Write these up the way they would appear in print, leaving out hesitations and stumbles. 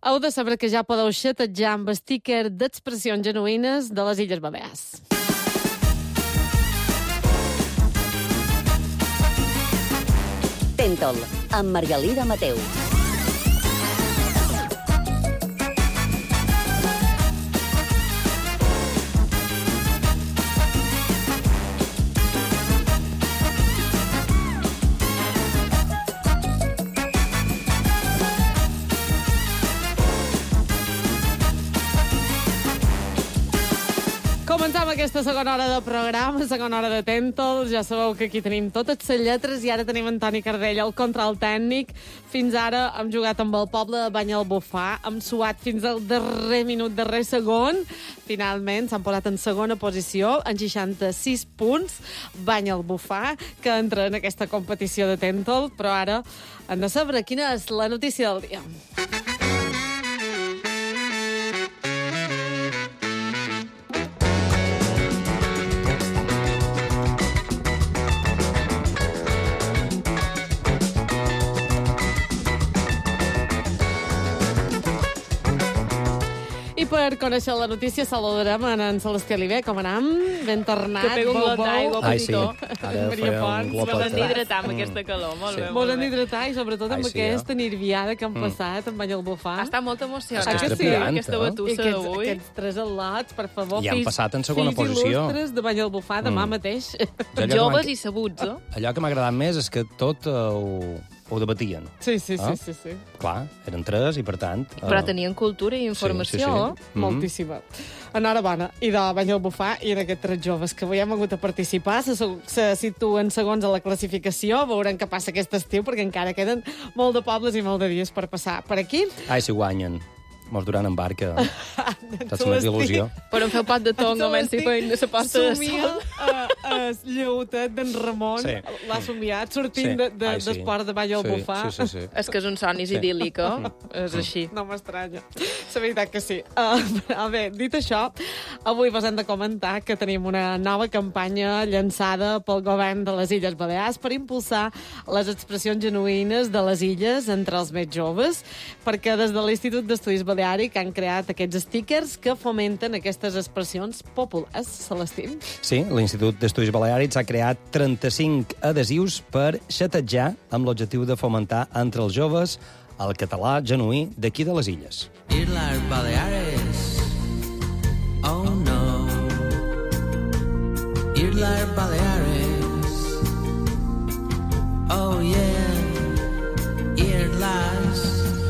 Heu de saber que ja podeu xatejar amb sticker d'expressions genuïnes de les Illes Balears. Tentol, amb Margalida Mateu. Comencem aquesta segona hora de programa, segona hora de Tentol. Ja sabeu que aquí tenim totes les lletres i ara tenim en Toni Cardell, el control tècnic. Fins ara hem jugat amb el poble de Banyalbufar, hem suat fins al darrer minut, darrer segon. Finalment s'han posat en segona posició, en 66 punts. Banyalbufar, que entra en aquesta competició de Tentol, però ara hem de saber quina és la notícia del dia. Per conèixer la notícia saludarem en Celestí Oliver. Com anam? Ben tornat. Que pega un glop d'aigua, petitó. Ara Maria Pons. Mos hem d'hidratar amb aquesta calor, molt bé. Mos hem d'hidratar i sobretot amb aquesta nirviada que han passat amb Banyalbufar. Està molt emocionant. És que és trepidant, aquesta batussa d'avui. Aquests tres al·lots, per favor. I han passat en segona posició. Fills il·lustres de Banyalbufar demà mateix. Joves i sabuts, eh? Allò que m'ha agradat més és que tot ho debatien. Sí. Clar, eren tres i, per tant... Però tenien cultura i informació. Sí. Moltíssima. Enhorabona. I de Banyalbufar i d'aquests tres joves que avui hem hagut de participar. Se situen segons a la classificació. Veurem què passa aquest estiu, perquè encara queden molt de pobles i molt de dies per passar per aquí. Ai, si guanyen. Mos duran en barca. Saps més il·lusió. Però em feu pot de tonga, menys si feien la pasta de sol. El lleutet d'en Ramon l'ha somiat sortint d'esport de Banyalbufar. Sí. És que és un somni idíl·lic, és així. No m'estranya. La veritat que sí. A veure, dit això, avui vos hem de comentar que tenim una nova campanya llançada pel govern de les Illes Balears per impulsar les expressions genuïnes de les illes entre els més joves, perquè des de l'Institut d'Estudis Baleàric han creat aquests stickers que fomenten aquestes expressions populars. Celestín? Sí, l'Institut d'Estudis Baleàrics ha creat 35 adhesius per xatejar amb l'objectiu de fomentar entre els joves el català genuí d'aquí de les illes. Islas Baleares, oh no. Islas Baleares, oh yeah. Islas.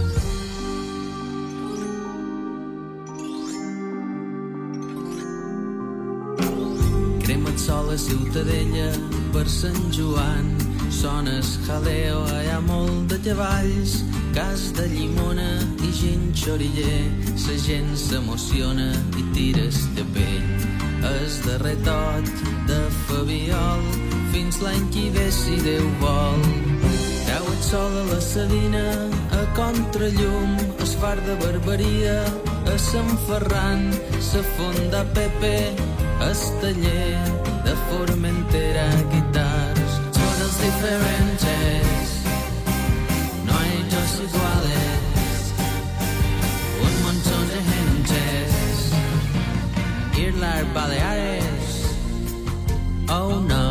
Crema el sol a Ciutadella per Sant Joan. Sona el jaleo, hi ha molt de cavalls, cas de llimona i gent xoriller. La gent s'emociona i tires de pell. El darrer tot de Fabiol fins l'any que ve si Déu vol. Cau el sol a la Sabina, a contrallum, es far de Barberia, a Sant Ferran, sa fonda Pepe, es taller de Formentera, guitars, todos diferentes, no hay dos iguales, un montón de gentes, Islas Baleares, oh no,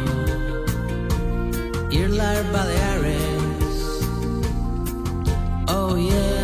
Islas Baleares, oh yeah.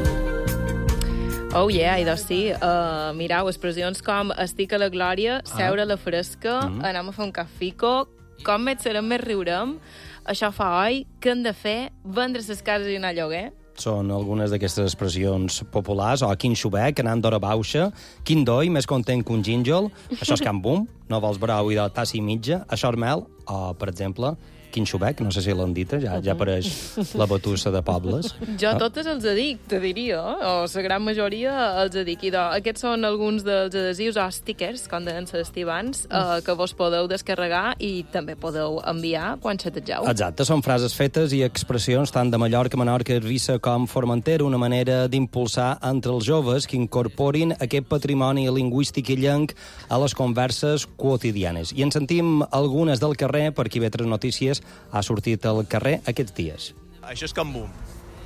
Oh yeah, i doncs sí, mireu, expressions com estic a la glòria, seure a la fresca, anem a fer un cafico, com més serem més riurem, això fa oi, què hem de fer, vendre les cases i anar a lloguer? Són algunes d'aquestes expressions populars, o quin xubec, anant d'hora baixa, quin doi, més content que un gínjol, això és can bum, no vols brau i de tassa i mitja, això és mel, o, per exemple, quin xubec, no sé si l'han dit, ja apareix la batussa de pobles. Jo totes els dic, te diria, o la gran majoria els dic. I aquests són alguns dels adhesius o stickers, com deien les abans, que vos podeu descarregar i també podeu enviar quan xategeu. Exacte, són frases fetes i expressions tant de Mallorca, Menorca, Eivissa com Formentera, una manera d'impulsar entre els joves que incorporin aquest patrimoni lingüístic i llenc a les converses quotidianes. I en sentim algunes del carrer, per qui ve tres notícies ha sortit al carrer aquests dies. Això és Can Bum.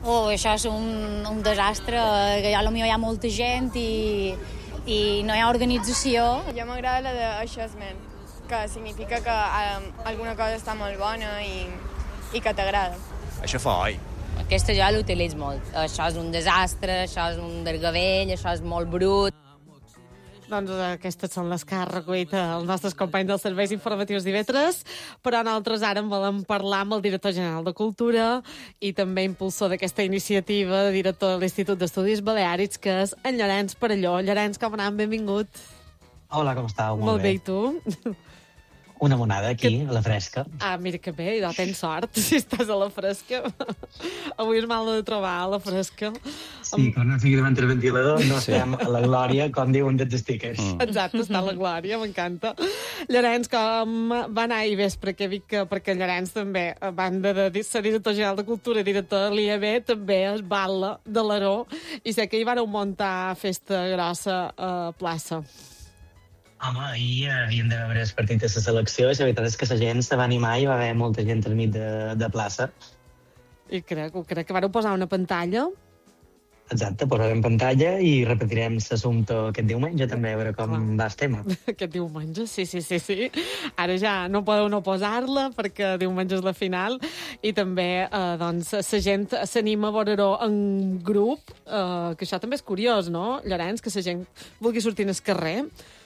Això és un desastre, que potser hi ha molta gent i no hi ha organització. Jo m'agrada la de això és men, que significa que alguna cosa està molt bona i que t'agrada. Això fa oi. Aquesta jo l'utilitzo molt. Això és un desastre, això és un desgavell, això és molt brut. Doncs aquestes són les que ha recollit els nostres companys dels serveis informatius d'IV3, però nosaltres ara en volem parlar amb el director general de Cultura i també impulsor d'aquesta iniciativa, director de l'Institut d'Estudis Baleàrics, que és en Llorenç Perelló. Llorenç, com anem? Benvingut. Hola, com estàu? Molt bé, i tu? Una monada aquí, a la fresca. Ah, mira que bé, tens sort, si estàs a la fresca. Avui és mal de trobar a la fresca. Sí, quan no siguem entre ventilador no estem a la glòria, com diuen dels stickers. Exacte, està a la glòria, m'encanta. Llorenç, com va anar ahir vespre? Que dic que perquè Llorenç també, a banda de ser director general de Cultura i director de l'IAB, també és bala de l'Aró, i sé que hi vareu muntar festa grossa a plaça. Home, ahir havíem de veure el partit de la selecció i la veritat és que la gent se va animar i va haver molta gent al mig de plaça. I crec que vareu posar una pantalla. Exacte, posarem pantalla i repetirem l'assumpte aquest diumenge també, a veure com va el tema. Aquest diumenge, sí. Ara ja no podeu no posar-la perquè diumenge és la final i també doncs, la gent s'anima a veure-ho en grup, que això també és curiós, no, Llorenç? Que la gent vulgui sortir al carrer.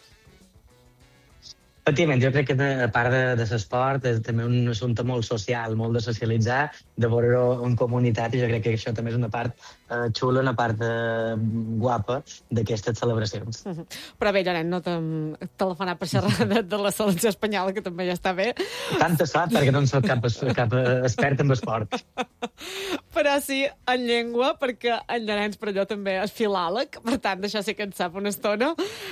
Efectivament, jo crec que a part de l'esport és també un assumpte molt social, molt de socialitzar, de veure-ho en comunitat, i jo crec que això també és una part xula, una part guapa d'aquestes celebracions. Però bé, Llorenç, no t'hem telefonat per xerrar de la selecció espanyola, que també ja està bé. Tanta sort, perquè no en soc cap expert en esport. Però sí en llengua, perquè en Llorenç Perelló també és filòleg, per tant, d'això sí que en sap una estona,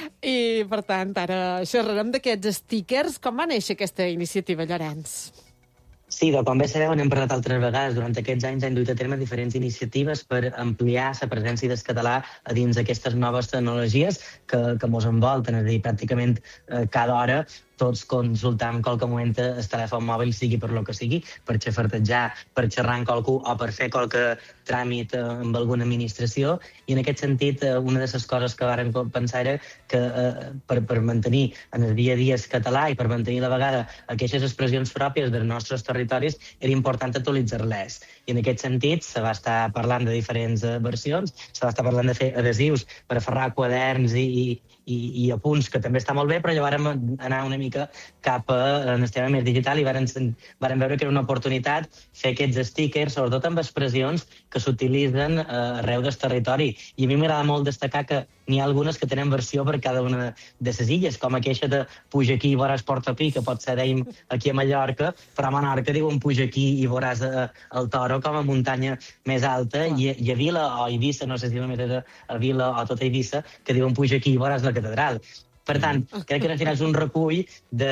i per tant, ara xerrarem d'aquests stickers. Com va néixer aquesta iniciativa, Llorenç? Sí, com bé sabeu, n'hem parlat altres vegades. Durant aquests anys hem duit a terme diferents iniciatives per ampliar la presència del català a dins d'aquestes noves tecnologies que mos envolten. És a dir, pràcticament cada hora tots consultam qualque moment el telèfon mòbil, sigui per lo que sigui, per xafartejar, per xerrar amb qualcú o per fer qualque tràmit amb alguna administració. I en aquest sentit, una de les coses que vàrem pensar era que per mantenir en el dia a dia el català i per mantenir a la vegada aquestes expressions pròpies dels nostres territoris era important actualitzar-les. I en aquest sentit se va estar parlant de diferents versions, se va estar parlant de fer adhesius per aferrar quaderns i apunts, que també està molt bé, però ja vàrem anar una mica cap al tema més digital i vàrem veure que era una oportunitat fer aquests stickers, sobretot amb expressions que s'utilitzen arreu del territori. I a mi m'agrada molt destacar que n'hi ha algunes que tenen versió per cada una de les illes, com aquella de puja aquí i veuràs Portopí, que pot ser, dèiem, aquí a Mallorca, però a Menorca diuen puja aquí i veuràs el Toro com a muntanya més alta, i a Vila o Eivissa, no sé si només és a Vila o tota Eivissa, que diuen puja aquí i veuràs la catedral. Per tant, crec que al final és un recull de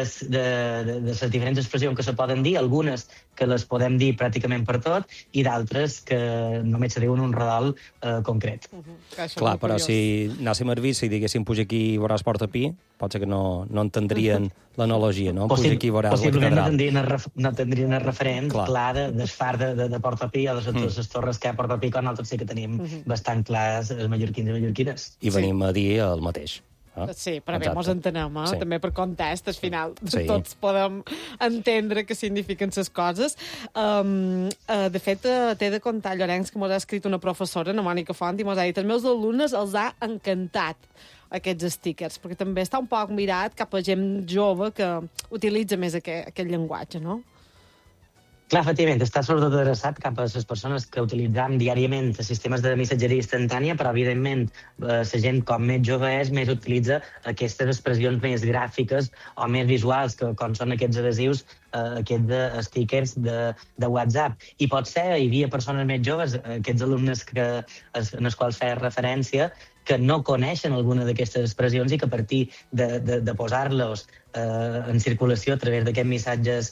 les diferents expressions que se poden dir, algunes que les podem dir pràcticament per tot, i d'altres que només se diuen un redol concret. Clar, però si anàssim a Eivissa i diguéssim puja aquí i veuràs Portopí, potser que no entendrien l'analogia, no? Puja aquí i veuràs la catedral. Possiblement no tindrien el referent clar del far de Portopí o de les torres que hi ha a Portopí, quan nosaltres sí que tenim bastant clars els mallorquins i mallorquines. I venim a dir el mateix. Sí, però bé, mos entenem, també per context, al final tots podem entendre què signifiquen les coses. De fet, t'he de contar, Llorenç, que mos ha escrit una professora, la Mònica Font, i mos ha dit els meus alumnes els ha encantat aquests stickers, perquè també està un poc mirat cap a gent jove que utilitza més aquest llenguatge, no? Clar, efectivament, està sobretot adreçat cap a les persones que utilitzam diàriament els sistemes de missatgeria instantània, però, evidentment, la gent com més jove és, més utilitza aquestes expressions més gràfiques o més visuals, com són aquests adhesius, aquests stickers de WhatsApp. I pot ser, hi havia persones més joves, aquests alumnes en els quals feia referència, que no coneixen alguna d'aquestes expressions i que a partir de posar-los en circulació a través d'aquests missatges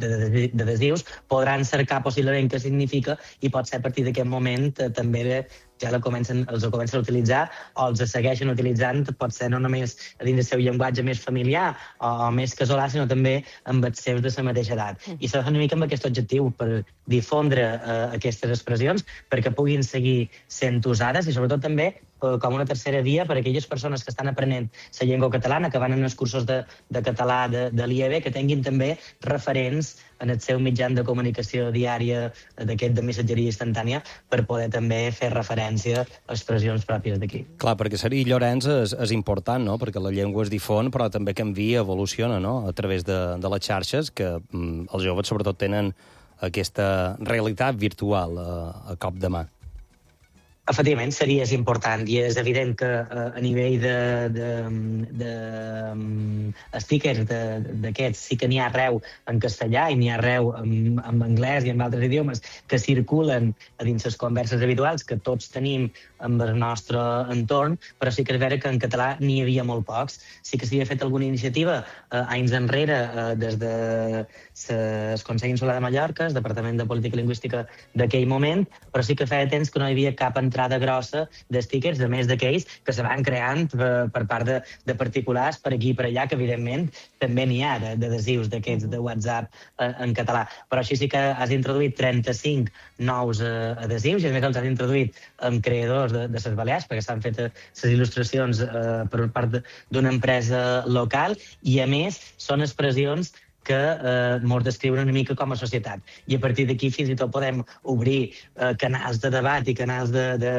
d'adhesius podran cercar possiblement què significa, i pot ser a partir d'aquest moment també ja els comencen a utilitzar o els segueixen utilitzant, pot ser no només a dins del seu llenguatge més familiar o més casolà, sinó també amb els seus de la mateixa edat. I s'ha de fer una mica amb aquest objectiu, per difondre aquestes expressions, perquè puguin seguir sent usades i sobretot també com una tercera via per a aquelles persones que estan aprenent la llengua catalana, que van en els cursos de català de l'IEB, que tinguin també referents en el seu mitjà de comunicació diària d'aquest de missatgeria instantània per poder també fer referència a expressions pròpies d'aquí. Clar, perquè ser Llorenç és important, no? Perquè la llengua es difon, però també canvia, evoluciona, no? A través de les xarxes, que els joves sobretot tenen aquesta realitat virtual a cop de mà. Efectivament, seria important i és evident que a nivell de stickers d'aquests sí que n'hi ha arreu en castellà i n'hi ha arreu en anglès i en altres idiomes que circulen a dins les converses habituals que tots tenim amb el nostre entorn, però sí que és vera que en català n'hi havia molt pocs. Sí que s'havia fet alguna iniciativa anys enrere des del Consell Insular de Mallorca, el Departament de Política Lingüística d'aquell moment, però sí que feia temps que no hi havia cap entrada grossa de stickers, a més d'aquells que se van creant per part de particulars per aquí i per allà, que evidentment també n'hi ha d'adhesius d'aquests de WhatsApp en català. Però així sí que has introduït 35 nous adhesius i a més els has introduït amb creadors de les Balears, perquè s'han fet les il·lustracions per part d'una empresa local i, a més, són expressions que ens descriuen una mica com a societat. I a partir d'aquí fins i tot podem obrir canals de debat i canals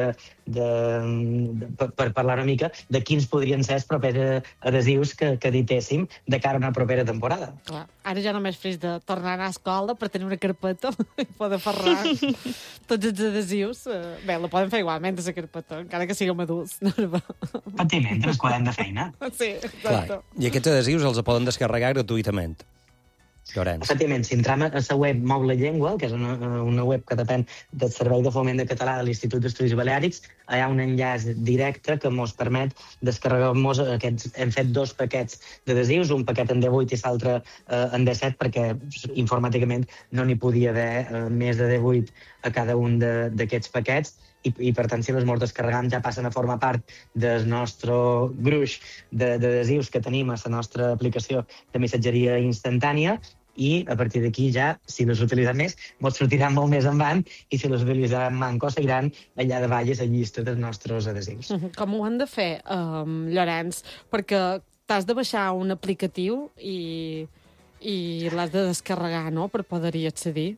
per parlar una mica de quins podrien ser els propers adhesius que editéssim de cara a una propera temporada. Clar. Ara ja només fes de tornar a anar a escola per tenir una carpeta i poder ferrar tots els adhesius. Bé, la poden fer igualment, la carpeta, encara que siguem adults. Efectivament, els quadern de feina. Sí, exacte. I aquests adhesius els poden descarregar gratuïtament. Llorenç. Efectivament, si entrem a la web Mou la Llengua, que és una web que depèn del Servei de Foment de Català de l'Institut d'Estudis Baleàrics, hi ha un enllaç directe que ens permet descarregar-nos aquests. Hem fet 2 paquets d'adhesius, un paquet en D8 i l'altre en D7, perquè informàticament no n'hi podia haver més de D8 a cada un d'aquests paquets. I per tant, si els morts descarregam ja passen a formar part del nostre gruix d'adhesius que tenim a la nostra aplicació de missatgeria instantània i a partir d'aquí ja, si les utilitzem més, ens sortiran molt més endavant i si les utilitzem manco seguiran allà davall a la llista dels nostres adhesius. Com ho han de fer, Llorenç? Perquè t'has de baixar un aplicatiu i l'has de descarregar, no?, per poder-hi accedir.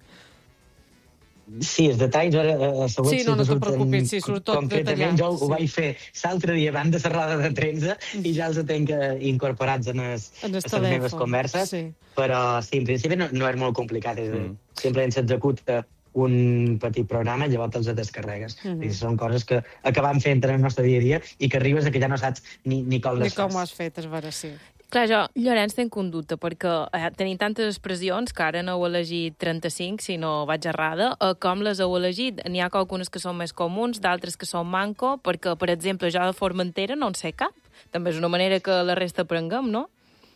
Sí, els detalls ara segons sí, no te preocupis, sí, surt tot concretament detallat. Jo ho vaig fer l'altre dia abans de la roda de premsa i ja els tenc incorporats en les meves converses, sí. Però sí, en principi no és molt complicat, simplement s'executa un petit programa i llavors els descarregues. Són coses que acabam fent en el nostre dia a dia i que arribes a que ja no saps ni com les fas. Ni com ho has fet, és vera, sí. Clar, jo, Llorenç, tenc un dubte, perquè tenim tantes expressions que ara no heu elegit 35, si no vaig errada. Com les heu elegit? N'hi ha algunes que són més comuns, d'altres que són manco, perquè, per exemple, jo de Formentera no en sé cap. També és una manera que la resta aprenguem, no?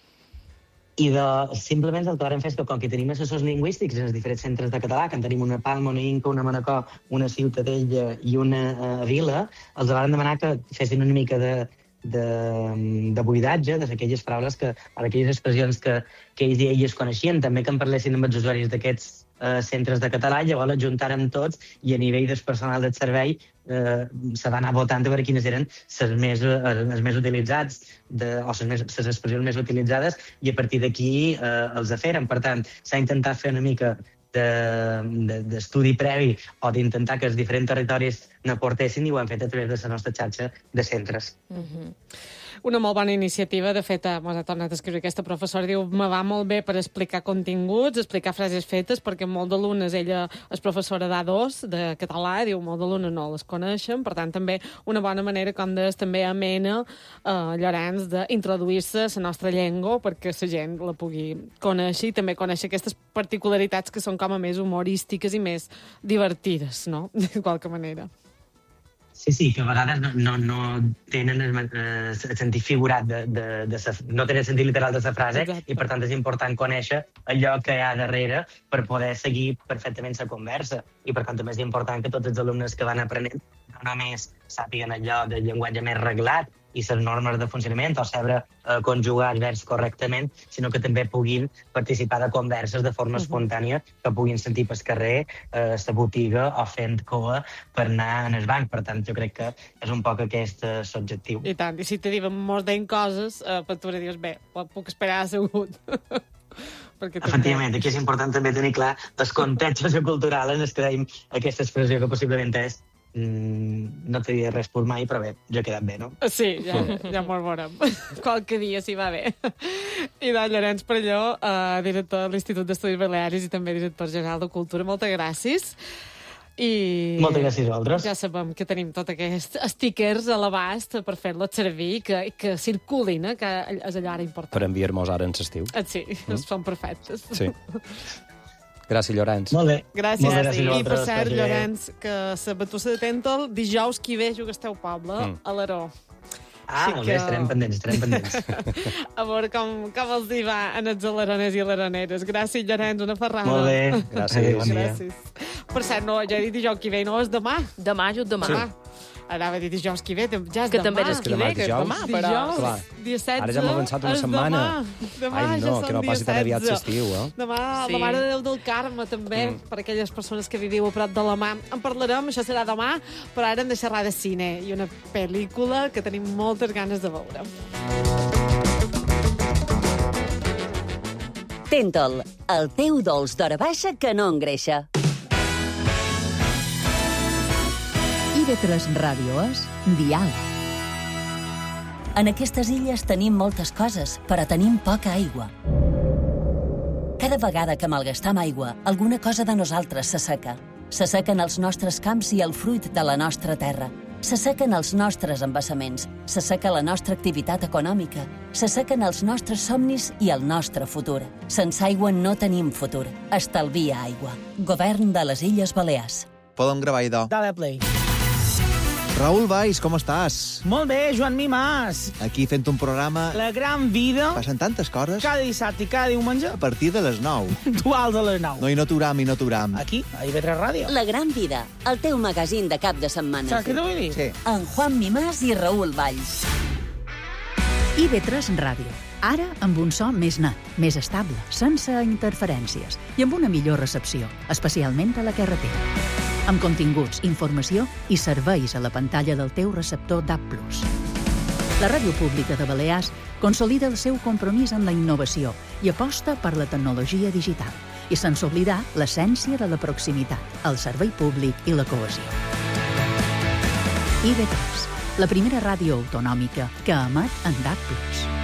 I simplement el que vam fer és que, com que tenim assessors lingüístics en els diferents centres de català, que en tenim una Palma, una Inca, una Manacor, una Ciutadella i una Vila, els vam demanar que fessin una mica de buidatge d'aquelles paraules, d'aquelles expressions que ells i elles coneixien, també que en parlessin amb els usuaris d'aquests centres de català, llavors els juntàrem tots i a nivell del personal del servei se va anar votant a veure quines eren els més utilitzats o les expressions més utilitzades i a partir d'aquí els feren. Per tant, s'ha intentat fer una mica d'estudi previ o d'intentar que els diferents territoris n'aportessin i ho han fet a través de la nostra xarxa de centres. Una molt bona iniciativa. De fet, m'ha tornat a escriure aquesta professora. Diu, me va molt bé per explicar continguts, explicar frases fetes, perquè molt d'alumnes, ella és professora d'A2, de català, diu, molt d'alumnes no les coneixen, per tant, també una bona manera, com deies, també amena, Llorenç, d'introduir-se a la nostra llengua perquè la gent la pugui conèixer i també conèixer aquestes particularitats que són com a més humorístiques i més divertides, no?, de qualque manera. Sí, que a vegades no tenen el sentit figurat, no tenen el sentit literal de la frase. Exacte. I per tant és important conèixer allò que hi ha darrere per poder seguir perfectament la conversa. I per tant també és important que tots els alumnes que van aprenent només sàpiguen allò del llenguatge més reglat i les normes de funcionament o saber conjugar els verbs correctament, sinó que també puguin participar de converses de forma espontània, que puguin sentir pel carrer, a la botiga o fent cua per anar en el banc. Per tant, jo crec que és un poc aquest l'objectiu. I tant, i si te diuen molts d'en coses, per tu dius, bé, puc esperar assegut. Efectivament, aquí és important també tenir clar el context sociocultural en el que deim aquesta expressió que possiblement és no te diré res per mai, però bé, jo he quedat bé, no? Sí, ja m'ho veurem. Qualque dia s'hi va bé. I doncs, Llorenç Perelló, director de l'Institut d'Estudis Balears i també director general de Cultura, moltes gràcies. I moltes gràcies a vosaltres. Ja sabem que tenim tots aquests stickers a l'abast per fer-los servir, que circulin, que és allò ara important. Per enviar-nos ara en l'estiu. Sí, són perfectes. Sí. Gràcies, Llorenç. Molt bé. Gràcies. I per cert, Llorenç, que la batussa de Tèntol, dijous qui ve juga al teu poble, a l'Aró. Molt bé, estarem pendents. A veure com els hi va en els alaroners i alaroneres. Gràcies, Llorenç, una ferrada. Molt bé. Gràcies. Per cert, no, ja he dit dijous qui ve, no és demà. Demà, just demà. Sí. Anava a dir dijous qui ve, ja és que demà. també és qui ve, que és demà, però... Dijous, dia 16, ara ja hem avançat una setmana. Demà Ai, no, que no passi tan aviat l'estiu, Demà, la Mare de Déu del Carme, també, per aquelles persones que viviu a prop de la mà. En parlarem, això serà demà, però ara hem de xerrar de cine i una pel·lícula que tenim moltes ganes de veure. Tèntol, el teu dolç d'hora baixa que no engreixa. IB3 Ràdio és Diàleg. En aquestes illes tenim moltes coses, però tenim poca aigua. Cada vegada que malgastam aigua, alguna cosa de nosaltres s'asseca. S'assequen els nostres camps i el fruit de la nostra terra. S'assequen els nostres embassaments. S'asseca la nostra activitat econòmica. S'assequen els nostres somnis i el nostre futur. Sense aigua no tenim futur. Estalvia aigua. Govern de les Illes Balears. Podem gravar, idò. Dale play. Raül Valls, com estàs? Molt bé, Joan Mimàs. Aquí fent un programa... La gran vida. Passen tantes coses. Cada dissabte i cada diumenge. A partir de les 9. Duals a les 9. No, i no t'uram. Aquí, a IB3 Ràdio. La gran vida, el teu magazín de cap de setmana. Saps què t'ho vull dir? Sí. En Juan Mimàs i Raül Valls. IB3 Ràdio. Ara amb un so més net, més estable, sense interferències i amb una millor recepció, especialment a la carretera. Amb continguts, informació i serveis a la pantalla del teu receptor DAB+. La Ràdio Pública de Balears consolida el seu compromís amb la innovació i aposta per la tecnologia digital, i sense oblidar l'essència de la proximitat, el servei públic i la cohesió. IB3, la primera ràdio autonòmica que emet en DAB+.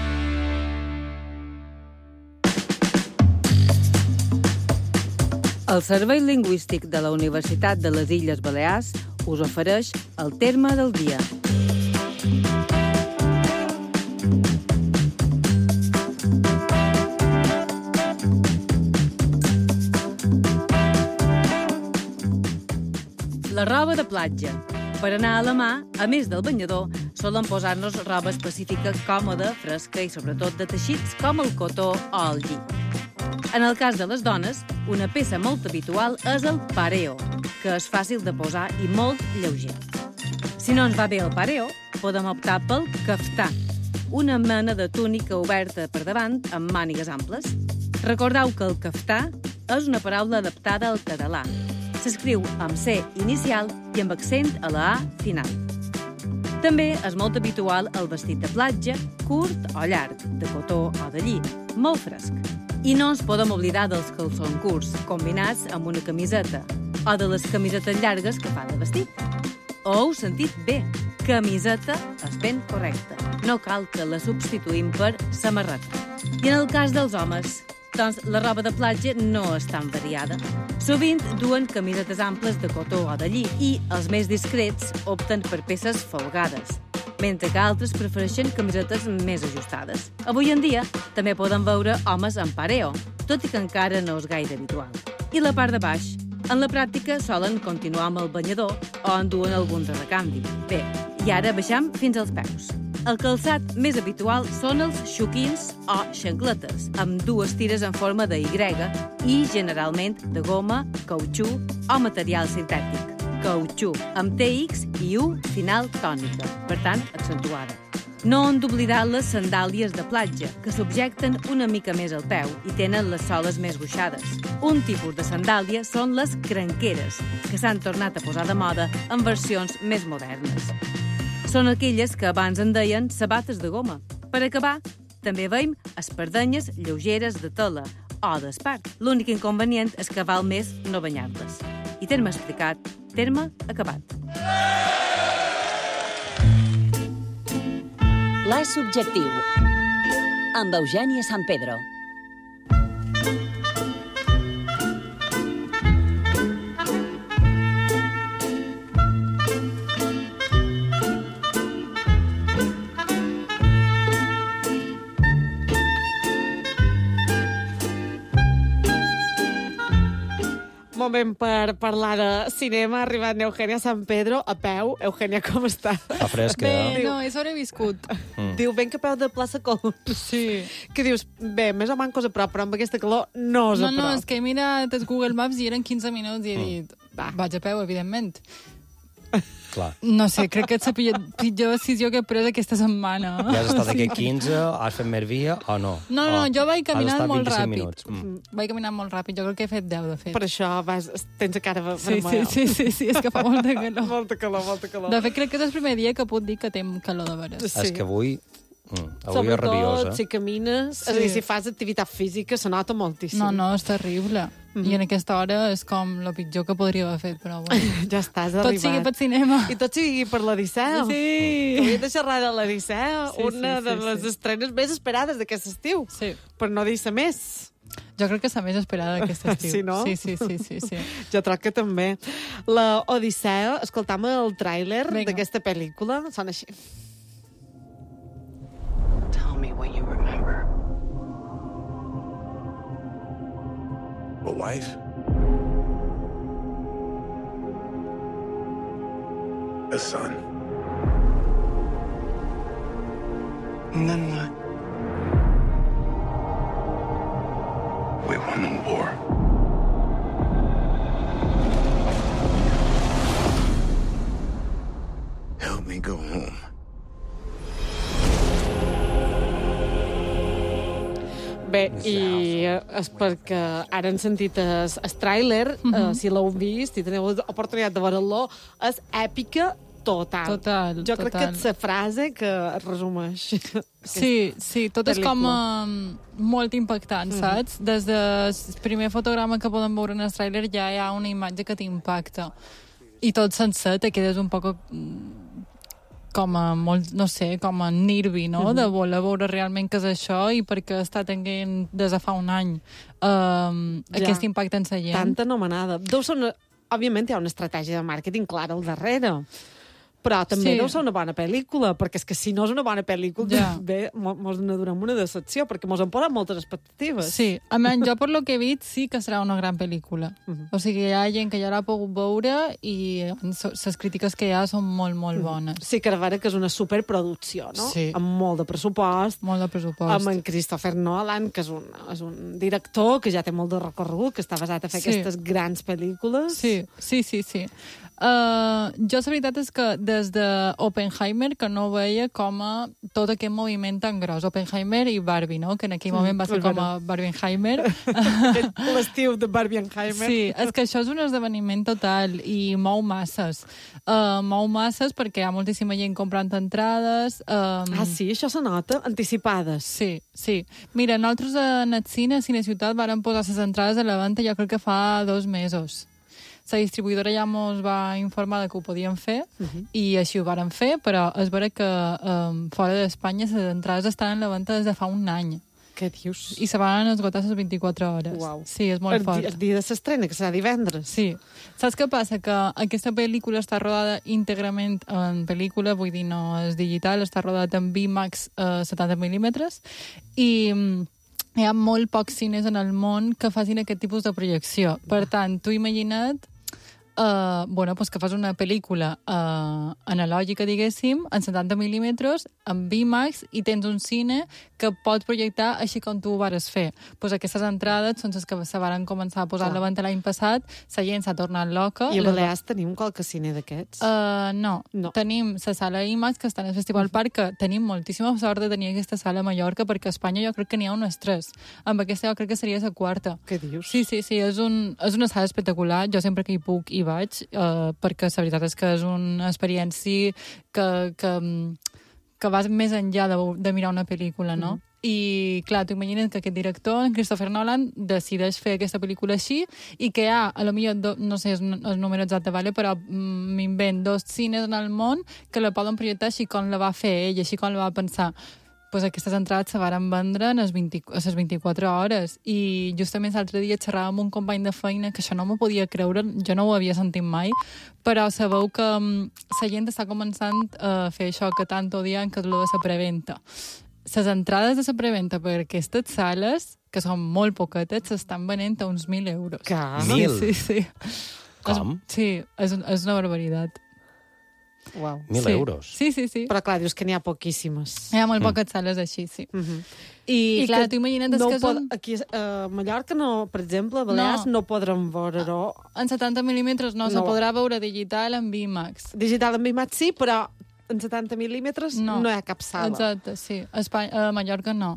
El Servei Lingüístic de la Universitat de les Illes Balears us ofereix el terme del dia. La roba de platja. Per anar a la mà, a més del banyador, solen posar-nos roba específica còmoda, fresca i sobretot de teixits com el cotó o el lli. En el cas de les dones, una peça molt habitual és el pareo, que és fàcil de posar i molt lleuger. Si no ens va bé el pareo, podem optar pel caftà, una mena de túnica oberta per davant amb mànigues amples. Recordeu que el caftà és una paraula adaptada al català. S'escriu amb C inicial i amb accent a la A final. També és molt habitual el vestit de platja, curt o llarg, de cotó o de lli, molt fresc. I no ens podem oblidar dels calçons curts, combinats amb una camiseta, o de les camisetes llargues que fa de vestit. Ho heu sentit bé, camiseta és ben correcta. No cal que la substituïm per samarreta. I en el cas dels homes, doncs la roba de platja no és tan variada. Sovint duen camisetes amples de cotó o de lli i els més discrets opten per peces folgades, mentre que altres prefereixen camisetes més ajustades. Avui en dia també poden veure homes amb pareo, tot i que encara no és gaire habitual. I la part de baix? En la pràctica solen continuar amb el banyador o en duen algun de recanvi. Bé, i ara baixam fins als peus. El calçat més habitual són els xoquins o xancletes, amb dues tires en forma de Y i generalment de goma, cautxú o material sintètic. cautxú, amb TX i U final tònica, per tant, accentuada. No han d'oblidar les sandàlies de platja, que subjecten una mica més al peu i tenen les soles més gruixades. Un tipus de sandàlia són les cranqueres, que s'han tornat a posar de moda en versions més modernes. Són aquelles que abans en deien sabates de goma. Per acabar, també veiem espardenyes lleugeres de tela o d'espart. L'únic inconvenient és que val més no banyar-les. I terme explicat, terme acabat. Pla subjectiu. Amb Eugènia San Pedro. Moment per parlar de cinema. Ha arribat Eugènia San Pedro a peu. Eugènia, com està? Està fresca. Bé, no, he sobreviscut. Diu, ben que a peu de plaça Colom. Sí. Que dius, bé, més o mancos a prop, però amb aquesta calor no és a prop. No, és que he mirat els Google Maps i eren 15 minuts i he dit, vaig a peu, evidentment. Clar. No sé, crec que és la pitjor decisió que he pres aquesta setmana. Ja has estat aquí 15, has fet més via o no? No, jo vaig caminant molt ràpid. Minuts. Vaig caminant molt ràpid, jo crec que he fet 10, de fet. Per això tens a cara vermella. Sí, és que fa molta calor. Molta calor. De fet, crec que és el primer dia que puc dir que tinc calor de veres. Sí. És que avui és rabiós, si camines, és a dir, si fas activitat física, se nota moltíssim. No, és terrible. I en aquesta hora és com el pitjor que podria haver fet, però bueno. Ja estàs arribat. Tot sigui per cinema. I tot sigui per l'Odisseu. Sí. Que havia de xerrar de l'Odisseu, una de les estrenes més esperades d'aquest estiu. Sí. Per no dir-se més. Jo crec que és la més esperada d'aquest estiu. Sí, no? Sí. Jo crec que també. La Odisseu, escoltam el tràiler d'aquesta pel·lícula, sona així. Tell me what you remember. A wife? A son? And then what? We won the war. Help me go home. Bé, i és perquè ara han sentit el tràiler, si l'heu vist i teniu l'oportunitat de veure-lo, és èpica total. Jo crec que és la frase que es resumeix. Sí, tot és com molt impactant, saps? Des del primer fotograma que podem veure en el tràiler ja hi ha una imatge que t'impacta. I tot sencer te quedes un poc com a molt, no sé, com a nervi, no? De voler veure realment què és això i perquè està tenint des de fa un any aquest impacte en la gent. Tanta anomenada. Òbviament hi ha una estratègia de màrqueting clara al darrere, però també deu ser una bona pel·lícula, perquè és que si no és una bona pel·lícula, bé, mos n'adurem una decepció, perquè mos han posat moltes expectatives. Sí, almenys jo per lo que he vist sí que serà una gran pel·lícula. O sigui, hi ha gent que ja l'ha pogut veure i les crítiques que hi ha són molt, molt bones. Sí, que ara que és una superproducció, no? Sí. Amb molt de pressupost. Molt de pressupost. Amb en Christopher Nolan, que és un director que ja té molt de recorregut, que està basat a fer aquestes grans pel·lícules. Sí. Jo la veritat és que des d'Oppenheimer que no veia com a tot aquest moviment tan gros. Oppenheimer i Barbie, no? Que en aquell moment va ser com a Barbieheimer. L'estiu de Barbieheimer. Sí, és que això és un esdeveniment total i mou masses. Mou masses perquè hi ha moltíssima gent comprant entrades. Sí, això se nota? Anticipades. Sí. Mira, nosaltres en el Cine Ciutat vàrem posar les entrades a la venda jo crec que fa 2 mesos. La distribuïdora ja ens va informar que ho podíem fer i així ho vàrem fer, però és vera que fora d'Espanya les entrades estan en la venda des de fa un any. Què dius? I se van esgotar les 24 hores. Uau. Sí, és molt fort. El dia de l'estrena, que serà divendres. Sí. Saps què passa? Que aquesta pel·lícula està rodada íntegrament en pel·lícula, vull dir, no és digital, està rodada en VMAX 70 mm i hi ha molt pocs cines en el món que facin aquest tipus de projecció. Per tant, tu imagina't que fas una pel·lícula analògica, diguéssim, en 70 mil·límetres, amb IMAX, i tens un cine que pots projectar així com tu ho vares fer. Aquestes entrades són les que se van començar a posar a la venda l'any passat, la gent s'ha tornat loca. I a Balears tenim qualque cine d'aquests? No. Tenim la sala IMAX, que està en el Festival Parc, que tenim moltíssima sort de tenir aquesta sala a Mallorca, perquè a Espanya jo crec que n'hi ha unes 3. Amb aquesta jo crec que seria la 4. Què dius? Sí, és una sala espectacular. Jo sempre que hi puc hi vaig, perquè la veritat és que és una experiència que vas més enllà de mirar una pel·lícula, no? I, clar, t'ho imagines que aquest director, en Christopher Nolan, decideix fer aquesta pel·lícula així i que hi ha, a lo millor, no sé el número exacte, vale? Però m'invent 2 cines en el món que la poden projectar així com la va fer ell, així com la va pensar. Pues aquestes entrades se van vendre a les 24 hores. I justament l'altre dia xerrava amb un company de feina que això no m'ho podia creure, jo no ho havia sentit mai, però sabeu que la gent està començant a fer això que tant odien, que és el de la preventa. Les entrades de la preventa per aquestes sales, que són molt poquetes, s'estan venent a uns 1.000 euros. Que? 1.000? Sí. Com? Sí, és una barbaritat. Uau. 1.000 euros? Sí. Però clar, dius que n'hi ha poquíssimes. Hi ha molt poques sales així, sí. I clar, t'ho imagina't que són... Aquí a Mallorca, per exemple, a Balears, no podrem veure-ho. En 70 mil·límetres no, se podrà veure digital en IMAX. Digital en IMAX sí, però en 70 mil·límetres no hi ha cap sala. Exacte, sí. A Mallorca no.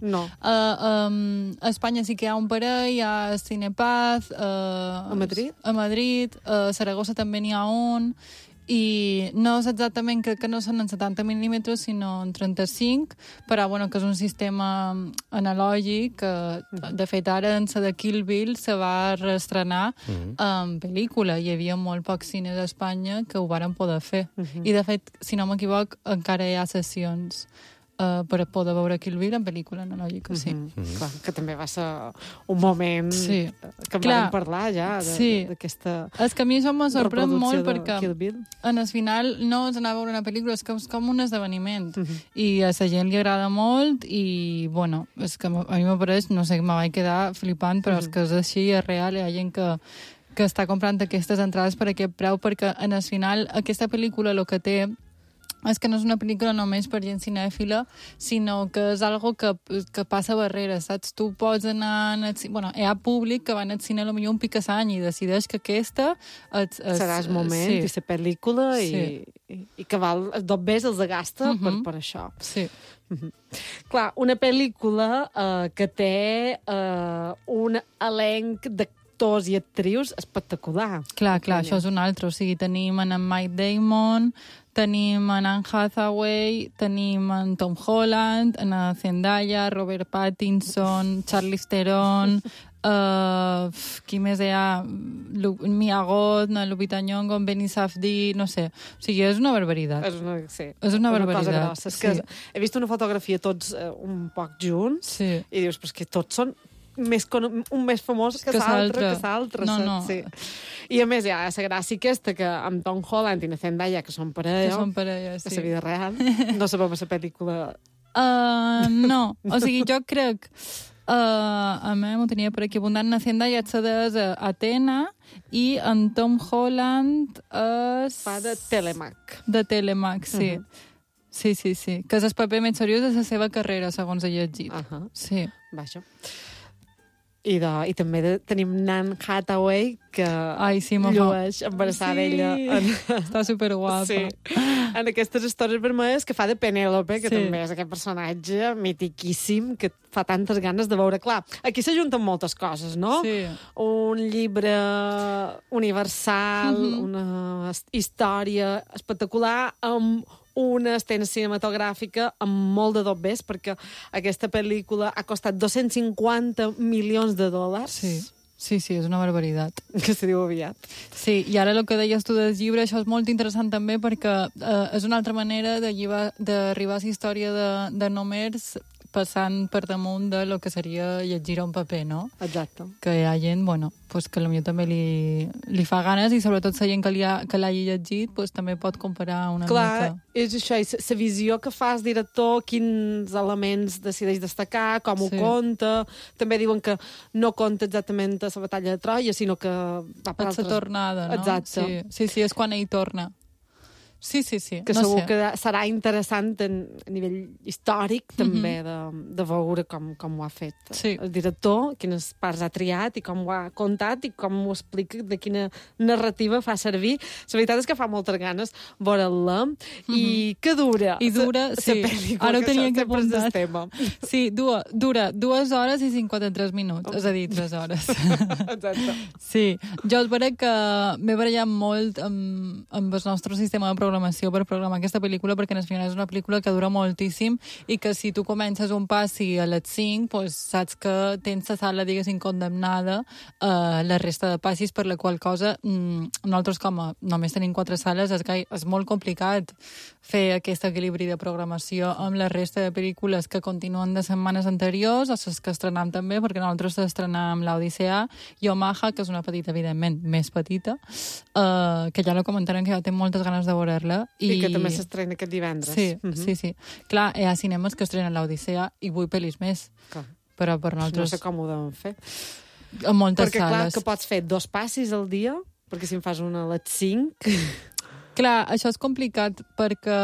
A Espanya sí que hi ha un parell, hi ha Cinepaz... A Madrid? A Madrid. A Saragossa també n'hi ha un... I no és exactament, crec que no són en 70 mil·límetres, sinó en 35, però que és un sistema analògic que, de fet, ara en la de Kill Bill se va reestrenar en pel·lícula. Hi havia molt pocs cines a Espanya que ho varen poder fer. I, de fet, si no m'equivoc, encara hi ha sessions per poder veure Kill Bill en pel·lícula analògica, sí. Clar, que també va ser un moment que en vam parlar ja d'aquesta reproducció. És que a mi això m'ha sorprès molt perquè en el final no és anar a veure una pel·lícula, és que és com un esdeveniment i a la gent li agrada molt i, és que a mi m'apareix, no sé, me vaig quedar flipant, però és que és així, és real, hi ha gent que està comprant aquestes entrades per aquest preu perquè en el final aquesta pel·lícula el que té és que no és una pel·lícula només per gent cinèfila, sinó que és algo que passa barreres, saps? Tu pots anar... hi ha públic que va al cine potser un picassany i decideix que aquesta... serà el moment i la pel·lícula i que val 2 veces els gasta per això. Sí. Clar, una pel·lícula que té un elenc d'actors i actrius espectacular. Clar, això és un altre. O sigui, tenim en Matt Damon, tenim en Anne Hathaway, tenim en Tom Holland, en Zendaya, Robert Pattinson, Charlize Theron, qui més hi ha? Mia Goth, Lupita Nyong'o, Benny Safdie, no sé. O sigui, és una barbaritat. És una barbaritat. És que he vist una fotografia tots un poc junts i dius, però és que tots són un més famós que l'altre. No. Sí. I a més hi ha la gràcia aquesta que amb Tom Holland i la Zendaya, que són parella, sí. a la vida real, no sabem a la pel·lícula... No, o sigui, jo crec... a mi m'ho tenia per aquí abundant, la Zendaya és a Atena i en Tom Holland és... Fa de Telemac. De Telemac, sí. Sí. Que és el paper més seriós de la seva carrera, segons he llegit. Sí. Vaja. I també tenim Anne Hathaway, que llueix embarassada ella. Està superguapa. Sí. En aquestes històries vermelles que fa de Penélope, que també és aquest personatge mitiquíssim que fa tantes ganes de veure. Clar, aquí s'ajunten moltes coses, no? Sí. Un llibre universal, una història espectacular, amb una escena cinematogràfica amb molt de dobbers, perquè aquesta pel·lícula ha costat $250 milions. Sí, és una barbaritat. Que se diu aviat. Sí, i ara el que deies tu del llibre, això és molt interessant també perquè és una altra manera d'arribar a la història de Nomers passant per damunt de lo que seria llegir un paper, no? Exacte. Que hi ha gent, bueno, pues que potser també li fa ganes i sobretot la gent que l'hagi llegit pues, també pot comparar una Clar, mica. és això, i la visió que fa el director, quins elements decideix destacar, com ho conta. També diuen que no conta exactament a la batalla de Troia, sinó que va per altres... La tornada, no? Exacte. Sí, és quan ell torna. Sí. Que segur que serà interessant a nivell històric també de veure com ho ha fet el director, quines parts ha triat i com ho ha contat i com ho explica, de quina narrativa fa servir. La veritat és que fa moltes ganes veure-la i que dura. I dura, sí. Ara ho tenia que apuntar. Sí, dura 2 hores i 53 minuts, és a dir, 3 hores. Exacte. Sí, jo és veritat que m'he barallat molt amb el nostre sistema de programació per programar aquesta pel·lícula, perquè al final és una pel·lícula que dura moltíssim i que si tu comences un passi a les 5, pues, saps que tens la sala, diguéssim, condemnada a la resta de passis, per la qual cosa nosaltres, com només tenim 4 sales, és molt complicat fer aquest equilibri de programació amb la resta de pel·lícules que continuen de setmanes anteriors, o les que estrenam també, perquè nosaltres estrenam l'Odissea i Omaha, que és una petita, evidentment, més petita, que ja no comentarem, que ja té moltes ganes de veure-la. I que també s'estrena aquest divendres. Sí. Clar, hi ha cinemes que estrenen l'Odissea i 8 pel·lis més. Clar. Però per nosaltres... No sé com ho deuen fer. En moltes perquè, sales. Clar, que pots fer 2 passis al dia, perquè si en fas una a les 5... Clar, això és complicat perquè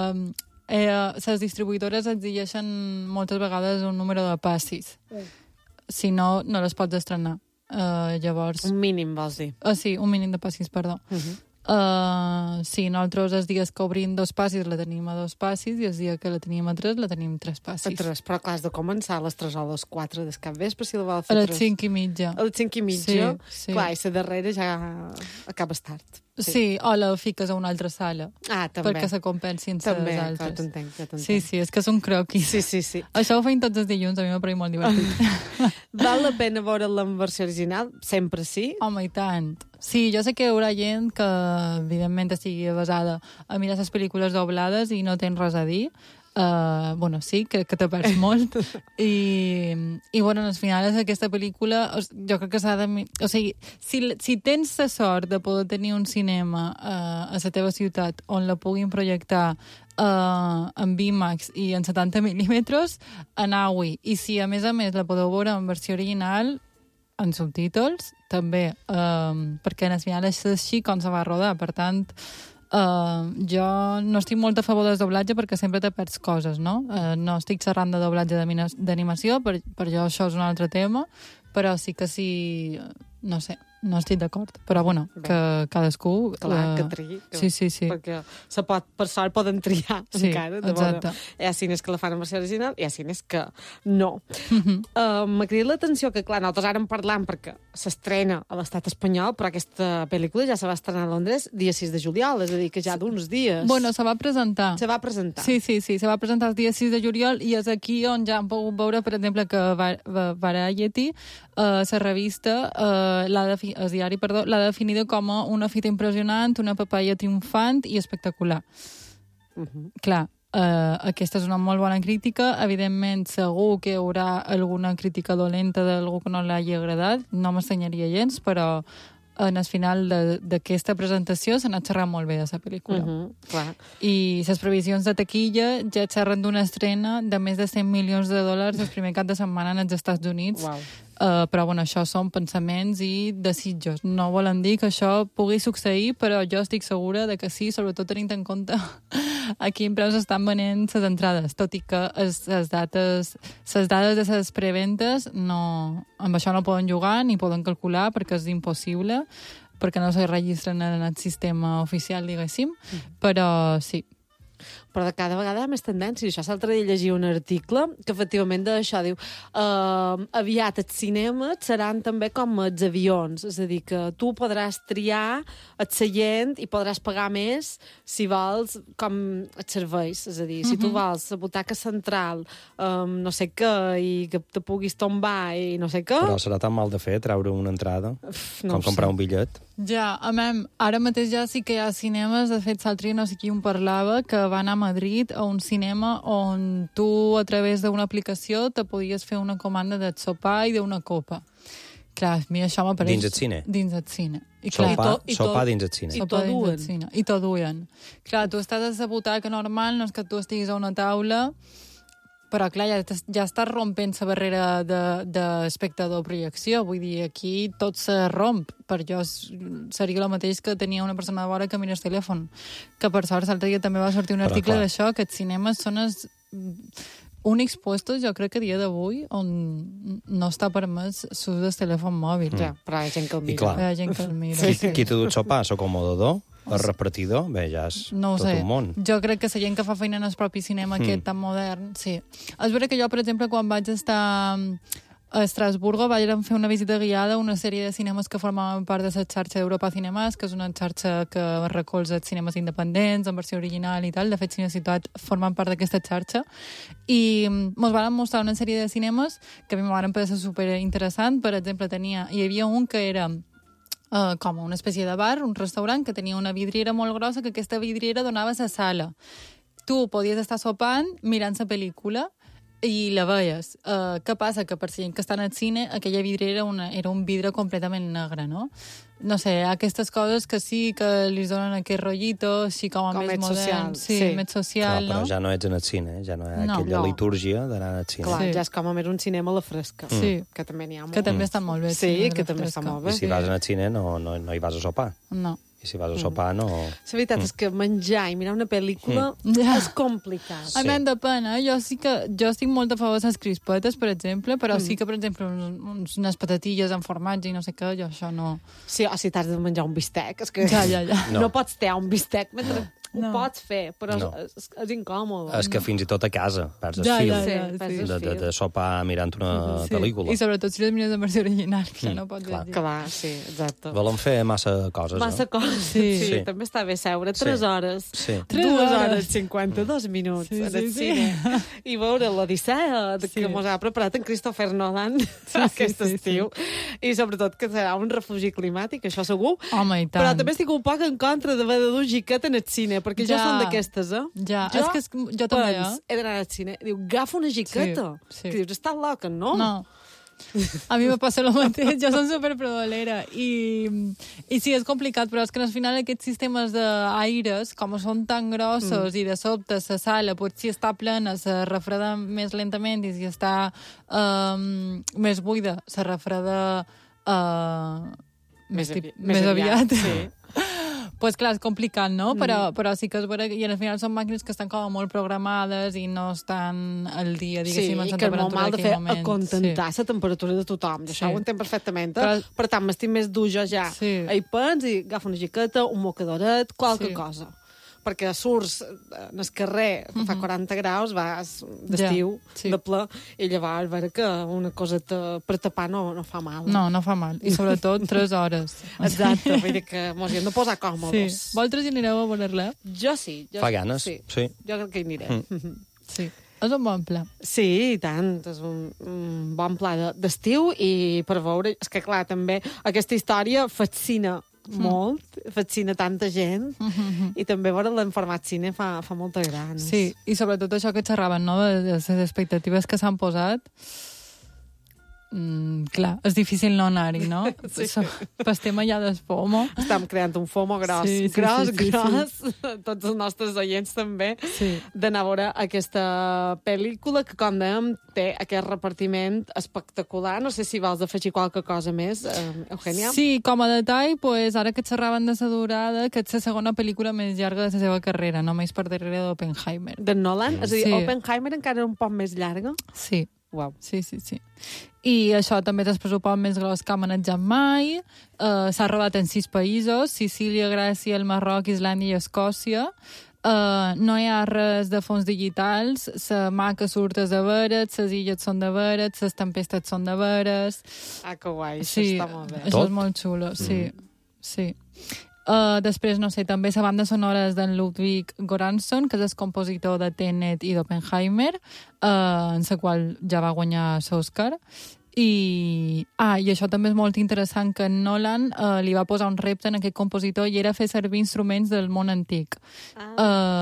les distribuïdores exigeixen moltes vegades un número de passis. Si no, no les pots estrenar. Llavors... Un mínim, vols dir? Sí, un mínim de passis, perdó. Sí, nosaltres els dies que obrim 2 passis la tenim a 2 passis i els dies que la tenim a 3 la tenim 3 passis. A 3, però clar, has de començar a les 3 o a les 4 del capvespre si la vol fer 3. A les 5 i mitja. A les 5 i mitja? Sí. Clar, i la darrera ja acabes tard. Sí, o la fiques a una altra sala. També. Perquè se compensin les altres. També, clar, t'entenc. Sí, és que és un croquis. Sí. Això ho feim tots els dilluns, a mi m'ha parit molt divertit. Val la pena veure-la en versió original? Sempre sí? Home, i tant. Sí, jo sé que hi haurà gent que, evidentment, estigui basada a mirar les pel·lícules doblades i no tens res a dir. Bueno, sí, que te perds molt. I bueno, al final és aquesta pel·lícula, jo crec que s'ha de... O sigui, si tens la sort de poder tenir un cinema a la teva ciutat on la puguin projectar en IMAX i en 70 mil·límetres, anau-hi. I si a més la podeu veure en versió original, en subtítols, també, perquè al final és així com se va rodar, per tant... jo no estic molt a favor del doblatge perquè sempre te perds coses, no? No estic xerrant de doblatge d'animació, per jo això és un altre tema, però sí que sí... No sé, no estic d'acord. Però, bueno, que cadascú... Clar, que triï. Sí. Perquè per sort poden triar encara. Exacte. Hi ha cines que la fan en versió original i hi ha cines que no. M'ha cridat l'atenció que, clar, nosaltres ara en parlam perquè s'estrena a l'estat espanyol, però aquesta pel·lícula ja se va estrenar a Londres dia 6 de juliol, és a dir, que ja d'uns dies. Bueno, se va presentar. Se va presentar. Sí, se va presentar el dia 6 de juliol i és aquí on ja hem pogut veure, per exemple, que Variety, la revista, el diari, l'ha definida com una fita impressionant, una papaya triomfant i espectacular. Clar, aquesta és una molt bona crítica. Evidentment, segur que hi haurà alguna crítica dolenta d'algú que no l'hagi agradat. No m'estranyaria gens, però en el final d'aquesta presentació s'ha anat xerrant molt bé de la pel·lícula. Clar. I les previsions de taquilla ja xerren d'una estrena de més de $100 milions el primer cap de setmana als Estats Units. Wow. Però bueno, això són pensaments i desitjos. No volen dir que això pugui succeir, però jo estic segura de que sí, sobretot tenint en compte a quin preu s'estan venent les entrades, tot i que les dades de les preventes amb això no poden jugar ni poden calcular perquè és impossible, perquè no se registren en el sistema oficial, diguéssim, però sí. Però de cada vegada hi ha més tendència. Això l'altre dia llegia un article que efectivament d'això diu aviat els cinemes seran també com els avions, és a dir, que tu podràs triar el seient i podràs pagar més si vols com els serveis, és a dir, si tu vols la butaca central, no sé què, i que te puguis tombar i no sé què... Però serà tan mal de fer treure una entrada com comprar un bitllet? Ja, ara mateix ja sí que hi ha cinemes, de fet l'altre dia no sé qui en parlava, que va anar Madrid a un cinema on tu, a través d'una aplicació, te podies fer una comanda de sopar i d'una copa. Clar, a mi això m'apareix... Dins el cine? Dins el cine. Sopar dins el cine. I t'ho duen. Clar, tu estàs a la butaca normal, no és que tu estiguis a una taula, però clar, ja estàs rompent la barrera d'espectador-projecció. Vull dir, aquí tot se romp. Per jo seria el mateix que tenia una persona de vora que mira el telèfon. Que per sort l'altre dia també va sortir un article d'això, que els cinemes són els únics puestos, jo crec que a dia d'avui, on no està permès l'ús del telèfon mòbil. Ja, però hi ha gent que el mira. I clar, hi ha gent que el mira. Qui t'ha dut sopar? L'acomodador? El repartidor? Bé, ja és tot un món. Jo crec que la gent que fa feina en el propi cinema aquest tan modern, sí. És veritat que jo, per exemple, quan vaig estar a Estrasburgo vaig fer una visita guiada a una sèrie de cinemes que formaven part de la xarxa d'Europa Cinemas, que és una xarxa que recolza els cinemes independents, en versió original i tal. De fet, Cine Ciutat formen part d'aquesta xarxa. I ens van mostrar una sèrie de cinemes que a mi m'han parecer superinteressant. Per exemple, hi havia un que era com una espècie de bar, un restaurant, que tenia una vidriera molt grossa, que aquesta vidriera donava a la sala. Tu podies estar sopant mirant la pel·lícula i la veies. Què passa? Que per la gent que està al cine, aquella vidriera era un vidre completament negre, no? No sé, aquestes coses que sí que li donen aquest rotllito, així com a més modern. Sí, més social, no? Però ja no ets en el cine, ja no hi ha aquella litúrgia d'anar al cine. Clar, ja és com a més un cinema a la fresca. Sí. Que també n'hi ha molt. Que també està molt bé. Sí, que també està molt bé. I si vas al cine no hi vas a sopar. No. I si vas a sopar, no... La veritat és que menjar i mirar una pel·lícula és complicat. A mi depèn, jo estic molt a favor de les crispetes, per exemple, però sí que, per exemple, unes patatilles amb formatge i no sé què, jo això no... Sí, o si t'has de menjar un bistec, és que ja. No pots tear un bistec mentre... Ho pots fer, però és incòmode. És que fins i tot a casa perds el fil de sopar mirant una pel·lícula. I sobretot si les mires en versió original, que no pots dir. Clar, sí, exacte. Volen fer massa coses, Massa coses, sí. També està bé seure 3 hores, 2 hores 52 minuts en el cine i veure l'Odissea que mos ha preparat en Christopher Nolan aquest estiu. I sobretot que serà un refugi climàtic, això segur. Home, i tant. Però també estic un poc en contra d'haver de dur giquet en el cine, perquè jo són d'aquestes, Ja, és que jo també, he d'anar al cine. Diu, agafa una giqueta. Que dius, estàs loca, no? No. A mi me passa el mateix, jo som superprodolera i sí, és complicat, però és que al final aquests sistemes d'aires, com són tan grossos i de sobte la sala potser si està plena se refreda més lentament i si està més buida se refreda més aviat. Sí. Pues clar, és complicat, no? Però sí que és vera, i al final són màquines que estan com molt programades i no estan al dia, diguéssim, en la temperatura d'aquell moment. Sí, i que és molt mal de fer acontentar la temperatura de tothom. Això ho entenc perfectament. Per tant, m'estic més dur jo ja. Hi pens i agafa una jaqueta, un mocadoret, qualque cosa. Perquè surts en el carrer, fa 40 graus, vas d'estiu, de ple, i llavors veure que una coseta per tapar no fa mal. No fa mal. I sobretot 3 hores. Exacte, vull dir que mos hi hem de posar còmodes. Sí. Vosaltres hi anireu a veure-la? Jo sí. Fa ganes, sí. Jo crec que hi aniré. Sí. És un bon pla. Sí, i tant. És un bon pla d'estiu i per veure... És que, clar, també aquesta història fascina molt, fascina tanta gent i també veure-la en format cine fa moltes ganes. Sí, i sobretot això que xerraven, no?, de les expectatives que s'han posat. Clar, és difícil no anar-hi, no? Sí. Pel tema ja del FOMO. Estem creant un FOMO gros, gros. Tots els nostres oients també, d'anar a veure aquesta pel·lícula que, com dèiem, té aquest repartiment espectacular. No sé si vols afegir qualque cosa més, Eugènia? Sí, com a detall, pues, ara que xerraven de la durada, que és la segona pel·lícula més llarga de la seva carrera, només per darrere d'Oppenheimer. De Nolan? És a dir, Oppenheimer encara era un poc més llarga? Sí. Wow. Sí. I això també és el pressupost més gros que ha manejat mai. S'ha rodat en 6 països: Sicília, Grècia, el Marroc, Islàndia i Escòcia. No hi ha res de fons digitals, la mà que surt és de veres, les illes són de veres, les tempestes són de veres. Ah, que guai, això està molt bé. Això és molt xulo, sí. Després, no sé, també la banda sonora és d'en Ludwig Göransson, que és el compositor de Tenet i d'Oppenheimer, en la qual ja va guanyar l'Oscar. I això també és molt interessant, que Nolan li va posar un repte en aquest compositor i era fer servir instruments del món antic.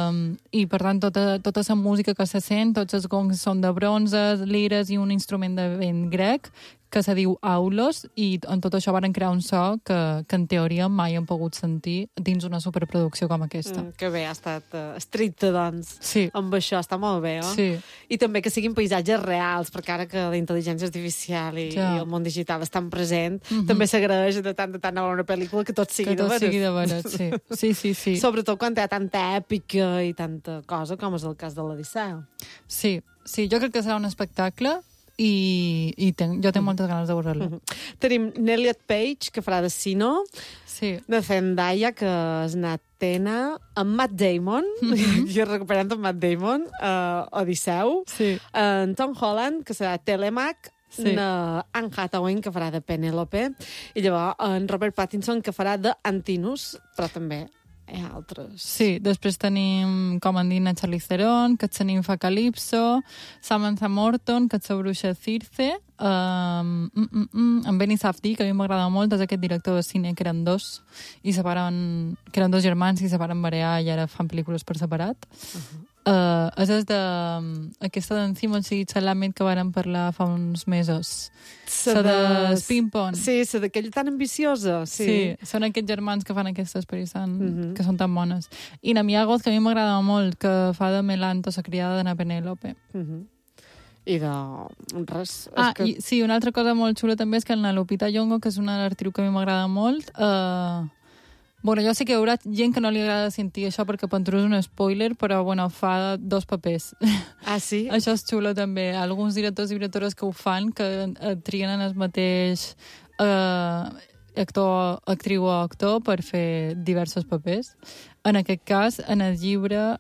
i per tant tota la música que se sent, tots els gongs són de bronze, lires i un instrument de vent grec que se diu aulos, i en tot això van crear un so que en teoria mai hem pogut sentir dins una superproducció com aquesta. Que bé, ha estat estricte, doncs, amb això. Està molt bé, Sí. I també que siguin paisatges reals, perquè ara que la intel·ligència artificial i el món digital estan present, també s'agraeix de tant a veure una pel·lícula que tot sigui de veres. Sí. Sobretot quan hi ha tanta èpica i tanta cosa, com és el cas de l'Odissea. Sí, jo crec que serà un espectacle i jo tinc moltes ganes de veure-lo. Tenim Elliot Page, que farà de Sino, de Zendaya, que és Natena, amb Matt Damon, jo recuperant amb Matt Damon, Odisseu, en Tom Holland, que serà Telemac, Anne Hathaway, que farà de Penélope, i llavors en Robert Pattinson, que farà de Antinous, però també hi ha altres. Sí, després tenim Comandina Charlize Theron, que és la nimfa Calypso, Samantha Morton, que és la bruixa Circe, en Benny Safdie, que a mi m'agrada molt, és aquest director de cine que eren dos germans i se varen marear i ara fan pel·lícules per separat. És aquesta d'en Simon Chalamet que varen parlar fa uns mesos. La de Spin-Pon. Sí, la d'aquella tan ambiciosa. Sí, són aquests germans que fan aquestes pel·lis que són tan bones. I na Mia Goth, que a mi m'agrada molt, que fa de Melanto, la criada de na Penélope. I de res... Sí, una altra cosa molt xula també és que la Lupita Nyong'o, que és una actriu que a mi m'agrada molt, bueno, jo sé que hi haurà gent que no li agrada sentir això perquè per tu és un spoiler, però bueno, fa 2 papers. Ah, sí? Això és xulo també. Alguns directors i directores que ho fan, que trien en el mateix actriu o actor per fer diversos papers. En aquest cas, en el llibre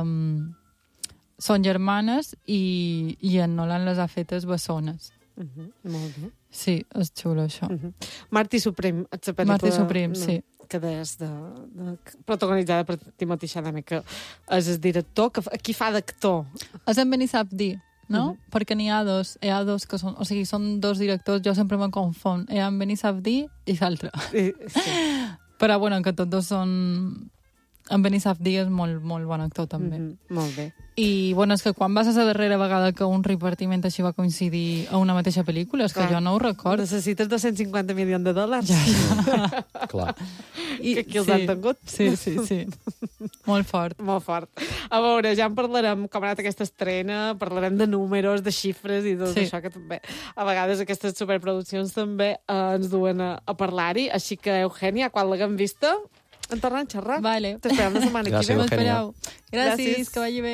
són germanes i en Nolan les ha fetes bessones. Molt bé. Sí, és xulo això. Marty Supreme, Marty Supreme, sí. Que és protagonitzada per Timothy Chalamet, que és el director, qui fa d'actor? És en Benny Safdie, no? Perquè n'hi ha dos que són, o sigui, són 2 directors, jo sempre me confon. Hi ha en Benny Safdie i l'altre. Sí. Però, bueno, que tots 2 són... En Benny Safdie és molt, molt bon actor, també. Molt bé. I, bueno, és que quan va ser la darrera vegada que un repartiment així va coincidir a una mateixa pel·lícula? És que jo no ho record. Necessites $250 milions. Ja. Clar. Que aquí els han tingut. Sí. Molt fort. Molt fort. A veure, ja en parlarem com ha anat aquesta estrena, parlarem de números, de xifres i tot això, que també a vegades aquestes superproduccions també ens duen a parlar-hi. Així que, Eugènia, quan l'haguem vista... En tornem a xerrar. Vale. T'esperem la setmana que ve. M'espereu. Gràcies, que vagi bé.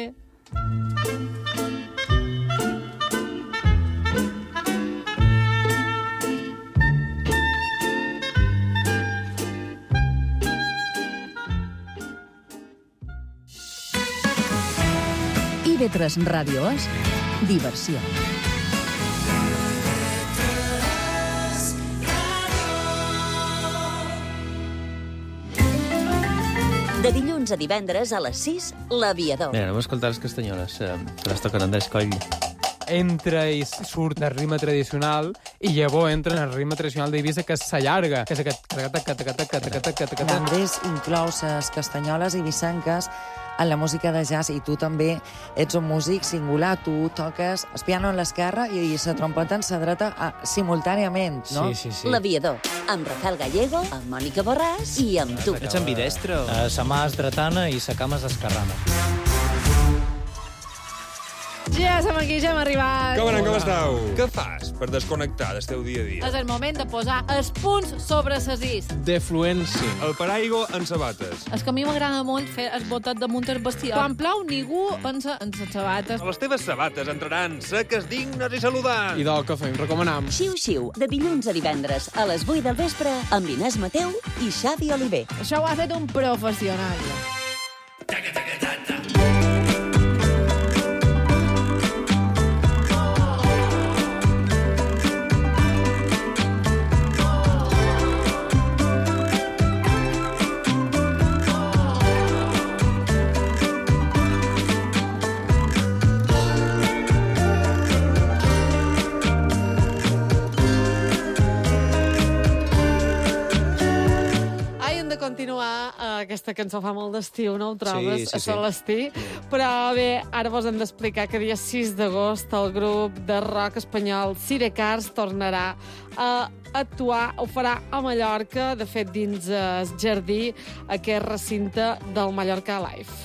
IB3 Ràdio és diversió. De dilluns a divendres a les 6, L'Aviador. Mira, anem a escoltar les castanyoles, que les toquen Andrés Coll. Entra i surt el ritme tradicional i llavors entra en el ritme tradicional d'Eivissa, que s'allarga, que és aquest... Andrés inclou les castanyoles eivissenques en la música de jazz, i tu també ets un músic singular. Tu toques el piano en l'esquerra i la trompeta en la dreta simultàniament, no? Sí. L'Aviador, amb Rafael Gallego, amb Mònica Borràs i amb tu. Ets ambidestre? Sa mà és dretana i sa cama és esquerrana. Ja som aquí, ja hem arribat. Com esteu? Què fas per desconnectar del teu dia a dia? És el moment de posar els punts sobre ses is. Defluència. El paraigua en sabates. És que a mi m'agrada molt fer el botet damunt el vestidor. Quan plou, ningú pensa en les sabates. Les teves sabates entraran seques, dignes i saludants. I del que fem, recomanam. Xiu-xiu, de dilluns a divendres a les 8 del vespre amb Inés Mateu i Xavi Oliver. Això ho ha fet un professional. Continuar Aquesta cançó fa molt d'estiu, no ho trobes? Sí. Això l'estiu. Però bé, ara vos hem d'explicar que dia 6 d'agost el grup de rock espanyol Sidecars tornarà a actuar, ho farà a Mallorca, de fet dins el jardí, aquest recinte del Mallorca Live.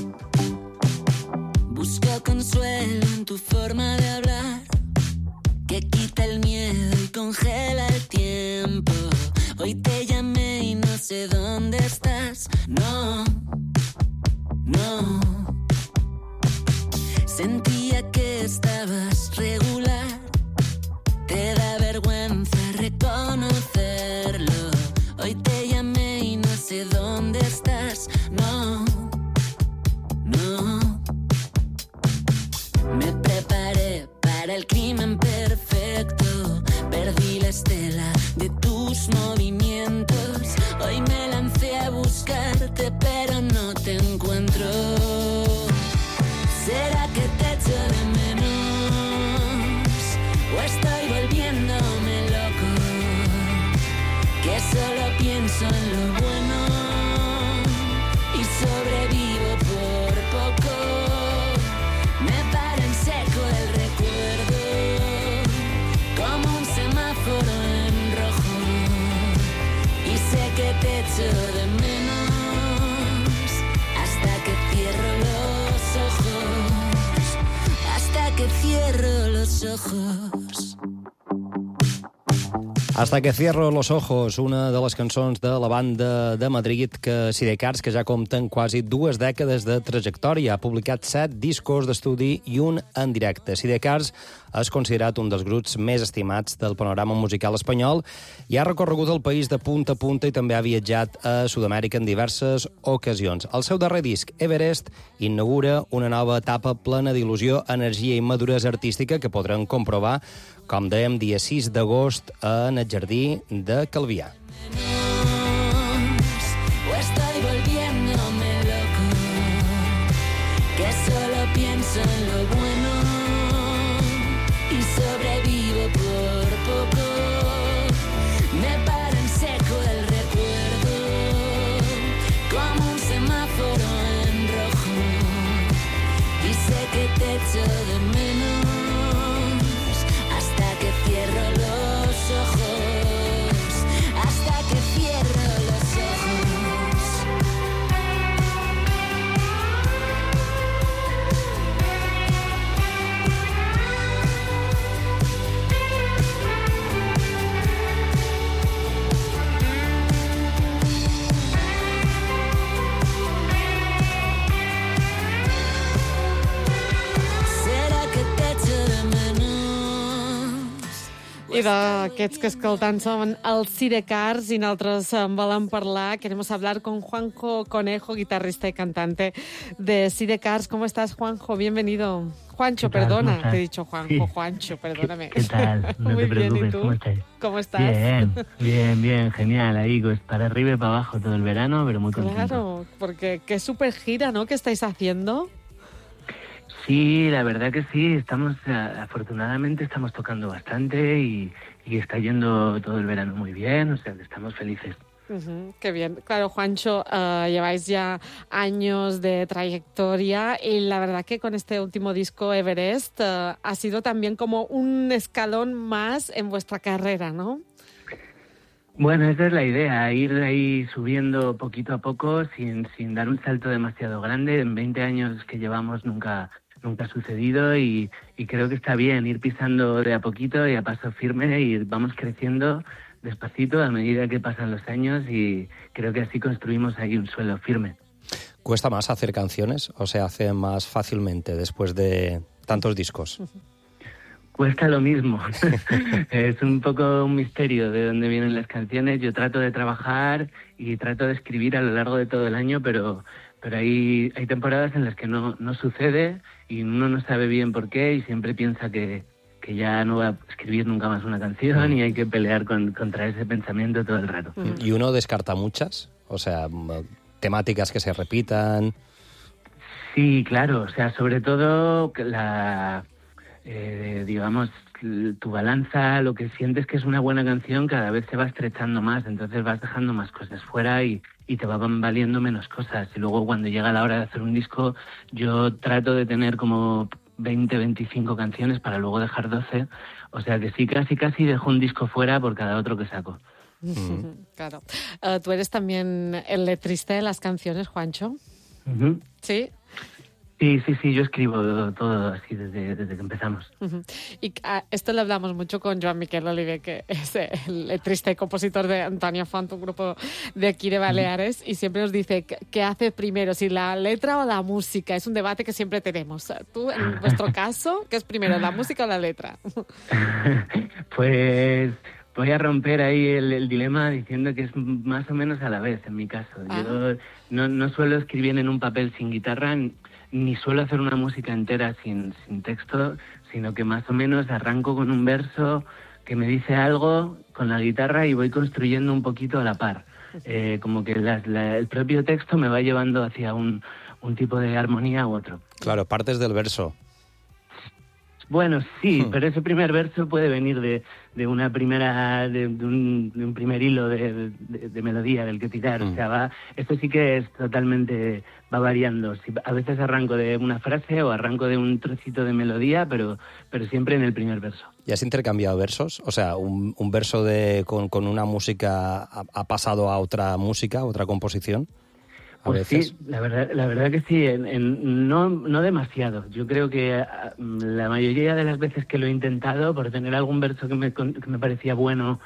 Busco consuelo en tu forma de hablar, que quita el miedo y congela el tiempo. Hoy te llamé y no sé dónde estás. No. Sentía que estabas regular. Te da vergüenza reconocerlo. Hoy te llamé y no sé dónde estás. No. Me preparé para el crimen perfecto. Perdí la estela de tus movimientos. Hoy me lancé a buscarte, pero no te encuentro. ¿Será que te echo de menos? ¿O estoy volviéndome loco? Que solo pienso en lo bueno y sobrevivo por poco. Me para en seco el recuerdo, como un semáforo en rojo. Y sé que te echo de menos hasta que cierro los ojos. Hasta que cierro los ojos. Hasta que cierro los ojos, una de les cançons de la banda de Madrid, que Sidecars, que ja compten quasi 2 dècades de trajectòria. Ha publicat 7 discos d'estudi i un en directe. Sidecars és considerat un dels grups més estimats del panorama musical espanyol i ha recorregut el país de punta a punta i també ha viatjat a Sud-amèrica en diverses ocasions. El seu darrer disc, Everest, inaugura una nova etapa plena d'il·lusió, energia i maduresa artística que podran comprovar, com dèiem, dia 6 d'agost en el jardí de Calvià. O estoy volviéndome loco, que solo pienso en lo bueno y sobrevivo por poco. Me para en seco el recuerdo, como un semáforo en rojo. Y sé que te echo de menos hasta que cierro los ojos. Hasta que cierro los ojos. ¿Será que te echo de menos? I d'aquests que escoltant som els Sidecars i nosaltres en volem parlar. Queremos hablar con Juanjo Conejo, guitarrista y cantante de Sidecars. ¿Cómo estás, Juanjo? Bienvenido. Juancho, ¿Qué tal? perdona, ¿Cómo estás? te he dicho Juanjo, Sí. Juancho, perdóname. ¿Qué tal? No Muy te bien, preocupes, ¿y tú? ¿cómo estás? ¿Cómo estás? Bien, genial. Ahí, pues, para arriba y para abajo todo el verano, pero muy contento. Claro, porque qué súper gira, ¿no?, que estáis haciendo. Sí, la verdad que sí. Afortunadamente estamos tocando bastante y está yendo todo el verano muy bien, o sea, que estamos felices. Qué bien. Claro, Juancho, lleváis ya años de trayectoria y la verdad que con este último disco, Everest, ha sido también como un escalón más en vuestra carrera, ¿no? Bueno, esa es la idea, ir ahí subiendo poquito a poco sin dar un salto demasiado grande. En 20 años que llevamos nunca ha sucedido y creo que está bien ir pisando de a poquito y a paso firme y vamos creciendo despacito a medida que pasan los años y creo que así construimos ahí un suelo firme. ¿Cuesta más hacer canciones o se hace más fácilmente después de tantos discos? Cuesta lo mismo. Es un poco un misterio de dónde vienen las canciones. Yo trato de trabajar y trato de escribir a lo largo de todo el año, pero hay temporadas en las que no sucede y uno no sabe bien por qué y siempre piensa que ya no va a escribir nunca más una canción y hay que pelear contra ese pensamiento todo el rato. ¿Y uno descarta muchas? O sea, temáticas que se repitan. Sí, claro. O sea, sobre todo digamos, tu balanza, lo que sientes que es una buena canción, cada vez se va estrechando más, entonces vas dejando más cosas fuera y te van valiendo menos cosas. Y luego cuando llega la hora de hacer un disco, yo trato de tener como 20, 25 canciones para luego dejar 12. O sea que sí, casi dejo un disco fuera por cada otro que saco. Claro. ¿Tú eres también el letrista de las canciones, Juancho? Uh-huh. ¿Sí? Sí, yo escribo todo así desde que empezamos. Uh-huh. Y esto lo hablamos mucho con Joan Miquel Oliver, que es el letrista y compositor de Antonio Font, un grupo de aquí de Baleares, y siempre nos dice ¿qué hace primero, si la letra o la música? Es un debate que siempre tenemos. Tú, en vuestro caso, ¿qué es primero, la música o la letra? Pues voy a romper ahí el dilema diciendo que es más o menos a la vez, en mi caso. Yo no suelo escribir en un papel sin guitarra, ni suelo hacer una música entera sin texto, sino que más o menos arranco con un verso que me dice algo con la guitarra y voy construyendo un poquito a la par. Como que el propio texto me va llevando hacia un tipo de armonía u otro. Claro, partes del verso. Bueno, sí, pero ese primer verso puede venir de una primera, de un primer hilo de melodía del que tirar. O sea, esto sí que es totalmente, va variando. A veces arranco de una frase o arranco de un trocito de melodía, pero siempre en el primer verso. ¿Y has intercambiado versos? O sea, un verso con una música ha pasado a otra música, a otra composición. Pues sí, la verdad que sí, no demasiado. Yo creo que la mayoría de las veces que lo he intentado, por tener algún verso que me parecía bueno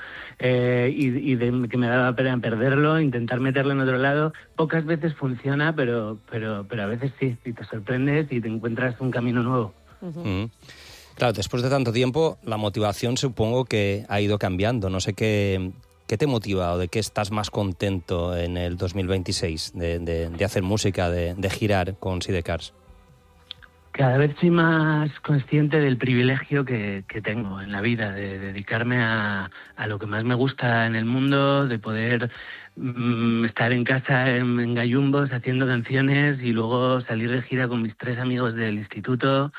y que me daba pena perderlo, intentar meterlo en otro lado, pocas veces funciona, pero a veces sí, y te sorprendes y te encuentras un camino nuevo. Uh-huh. Claro, después de tanto tiempo, la motivación supongo que ha ido cambiando. No sé qué te motiva o de qué estás más contento en el 2026 de hacer música, de girar con Sidecars. Cada vez soy más consciente del privilegio que tengo en la vida, de dedicarme a lo que más me gusta en el mundo, de poder estar en casa en gallumbos haciendo canciones y luego salir de gira con mis 3 amigos del instituto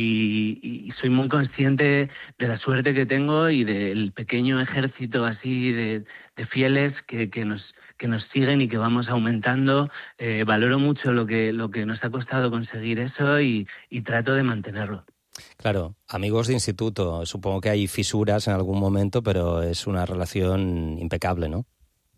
y soy muy consciente de la suerte que tengo y del pequeño ejército así de fieles que nos siguen y que vamos aumentando. Valoro mucho lo que nos ha costado conseguir eso y trato de mantenerlo. Claro, amigos de instituto, supongo que hay fisuras en algún momento, pero es una relación impecable, ¿no?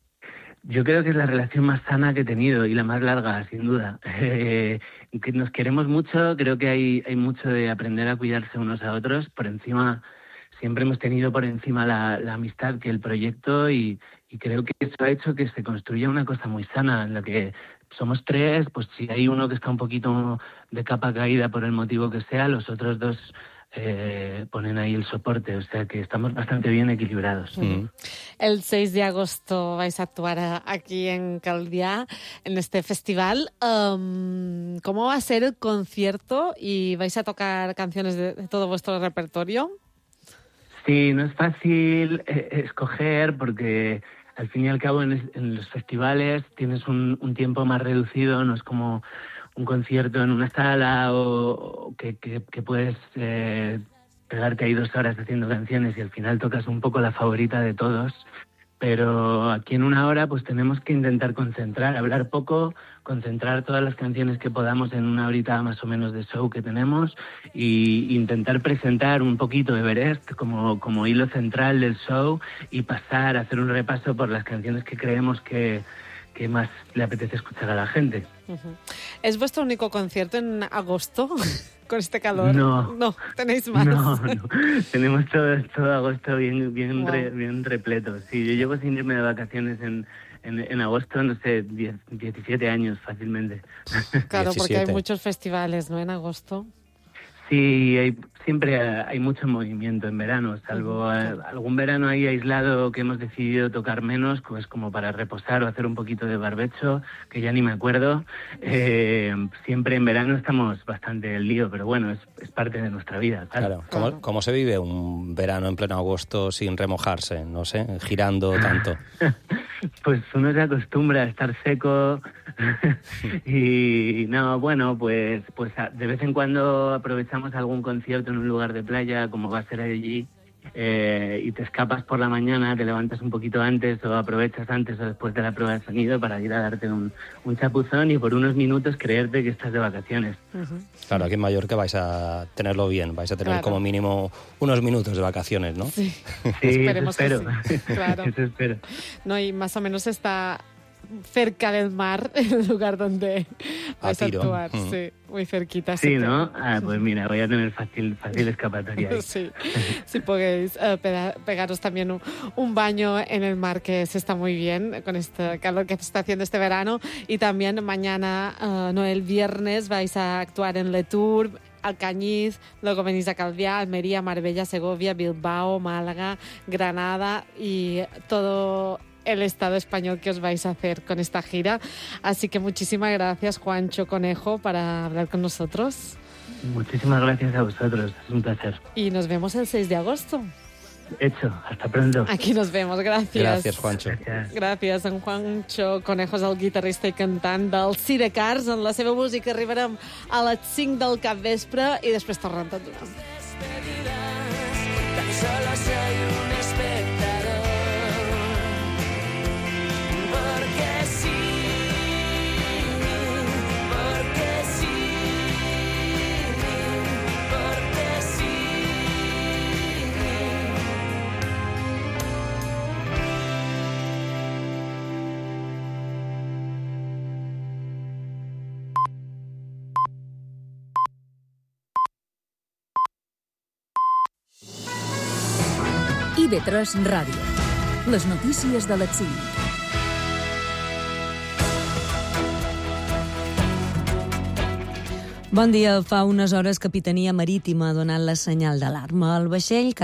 Yo creo que es la relación más sana que he tenido y la más larga, sin duda. Que nos queremos mucho, creo que hay mucho de aprender a cuidarse unos a otros. Por encima, siempre hemos tenido por encima la amistad que el proyecto y creo que eso ha hecho que se construya una cosa muy sana en la que somos 3, pues si hay uno que está un poquito de capa caída por el motivo que sea, los otros 2 ponen ahí el soporte, o sea que estamos bastante bien equilibrados. El 6 de agosto vais a actuar aquí en Calviá, en este festival. ¿Cómo va a ser el concierto? ¿Y vais a tocar canciones de todo vuestro repertorio? Sí, no es fácil escoger porque al fin y al cabo en los festivales tienes un tiempo más reducido, no es como un concierto en una sala o que puedes pegarte ahí 2 horas haciendo canciones y al final tocas un poco la favorita de todos. Pero aquí en 1 hora pues tenemos que intentar concentrar, hablar poco, concentrar todas las canciones que podamos en 1 horita más o menos de show que tenemos y intentar presentar un poquito Everest como hilo central del show y pasar a hacer un repaso por las canciones que creemos que más le apetece escuchar a la gente. Uh-huh. ¿Es vuestro único concierto en agosto? Con este calor. No, tenéis más. No. Tenemos todo agosto bien repleto. Sí, yo llevo sin irme de vacaciones en agosto, no sé, 17 años fácilmente. Claro, 17. Porque hay muchos festivales, ¿no?, en agosto. Sí, siempre hay mucho movimiento en verano, salvo algún verano ahí aislado que hemos decidido tocar menos, pues como para reposar o hacer un poquito de barbecho, que ya ni me acuerdo. Siempre en verano estamos bastante en lío, pero bueno, es parte de nuestra vida. Claro. ¿Cómo se vive un verano en pleno agosto sin remojarse, no sé, girando tanto? Pues uno se acostumbra a estar seco y no, bueno, pues de vez en cuando aprovechamos algún concierto en un lugar de playa, como va a ser allí, y te escapas por la mañana, te levantas un poquito antes o aprovechas antes o después de la prueba de sonido para ir a darte un chapuzón y por unos minutos creerte que estás de vacaciones. Claro, aquí en Mallorca vais a tenerlo bien, vais a tener como mínimo unos minutos de vacaciones, ¿no? Sí, esperemos que sí. Claro. Eso espero. No, y más o menos está cerca del mar, el lugar donde vais a actuar. Sí, muy cerquita. Sí, ¿no? Pues mira, voy a tener fácil escapatoria ahí. Sí, si podéis pegaros también un baño en el mar, que se está muy bien con este calor que se está haciendo este verano. Y también mañana, el viernes, vais a actuar en Le Tour, Alcañiz, luego venís a Calviá, Almería, Marbella, Segovia, Bilbao, Málaga, Granada y todo el estado español que os vais a hacer con esta gira. Así que muchísimas gracias, Juancho Conejo, para hablar con nosotros. Muchísimas gracias a vosotros, es un placer. Y nos vemos el 6 de agosto. Hecho, hasta pronto. Aquí nos vemos, gràcies. Gràcies, Juancho. Gràcies. En Juancho Conejo és el guitarrista i cantant del Sidecars. En la seva música arribarem a les 5 del capvespre i després tornem tot d'una. Tan solo soy un espectador, porque sí, porque sí, porque sí. IB3 Ràdio. Les notícies de les 5. Bon dia. Fa unes hores Capitania Marítima ha donat la senyal d'alarma. El vaixell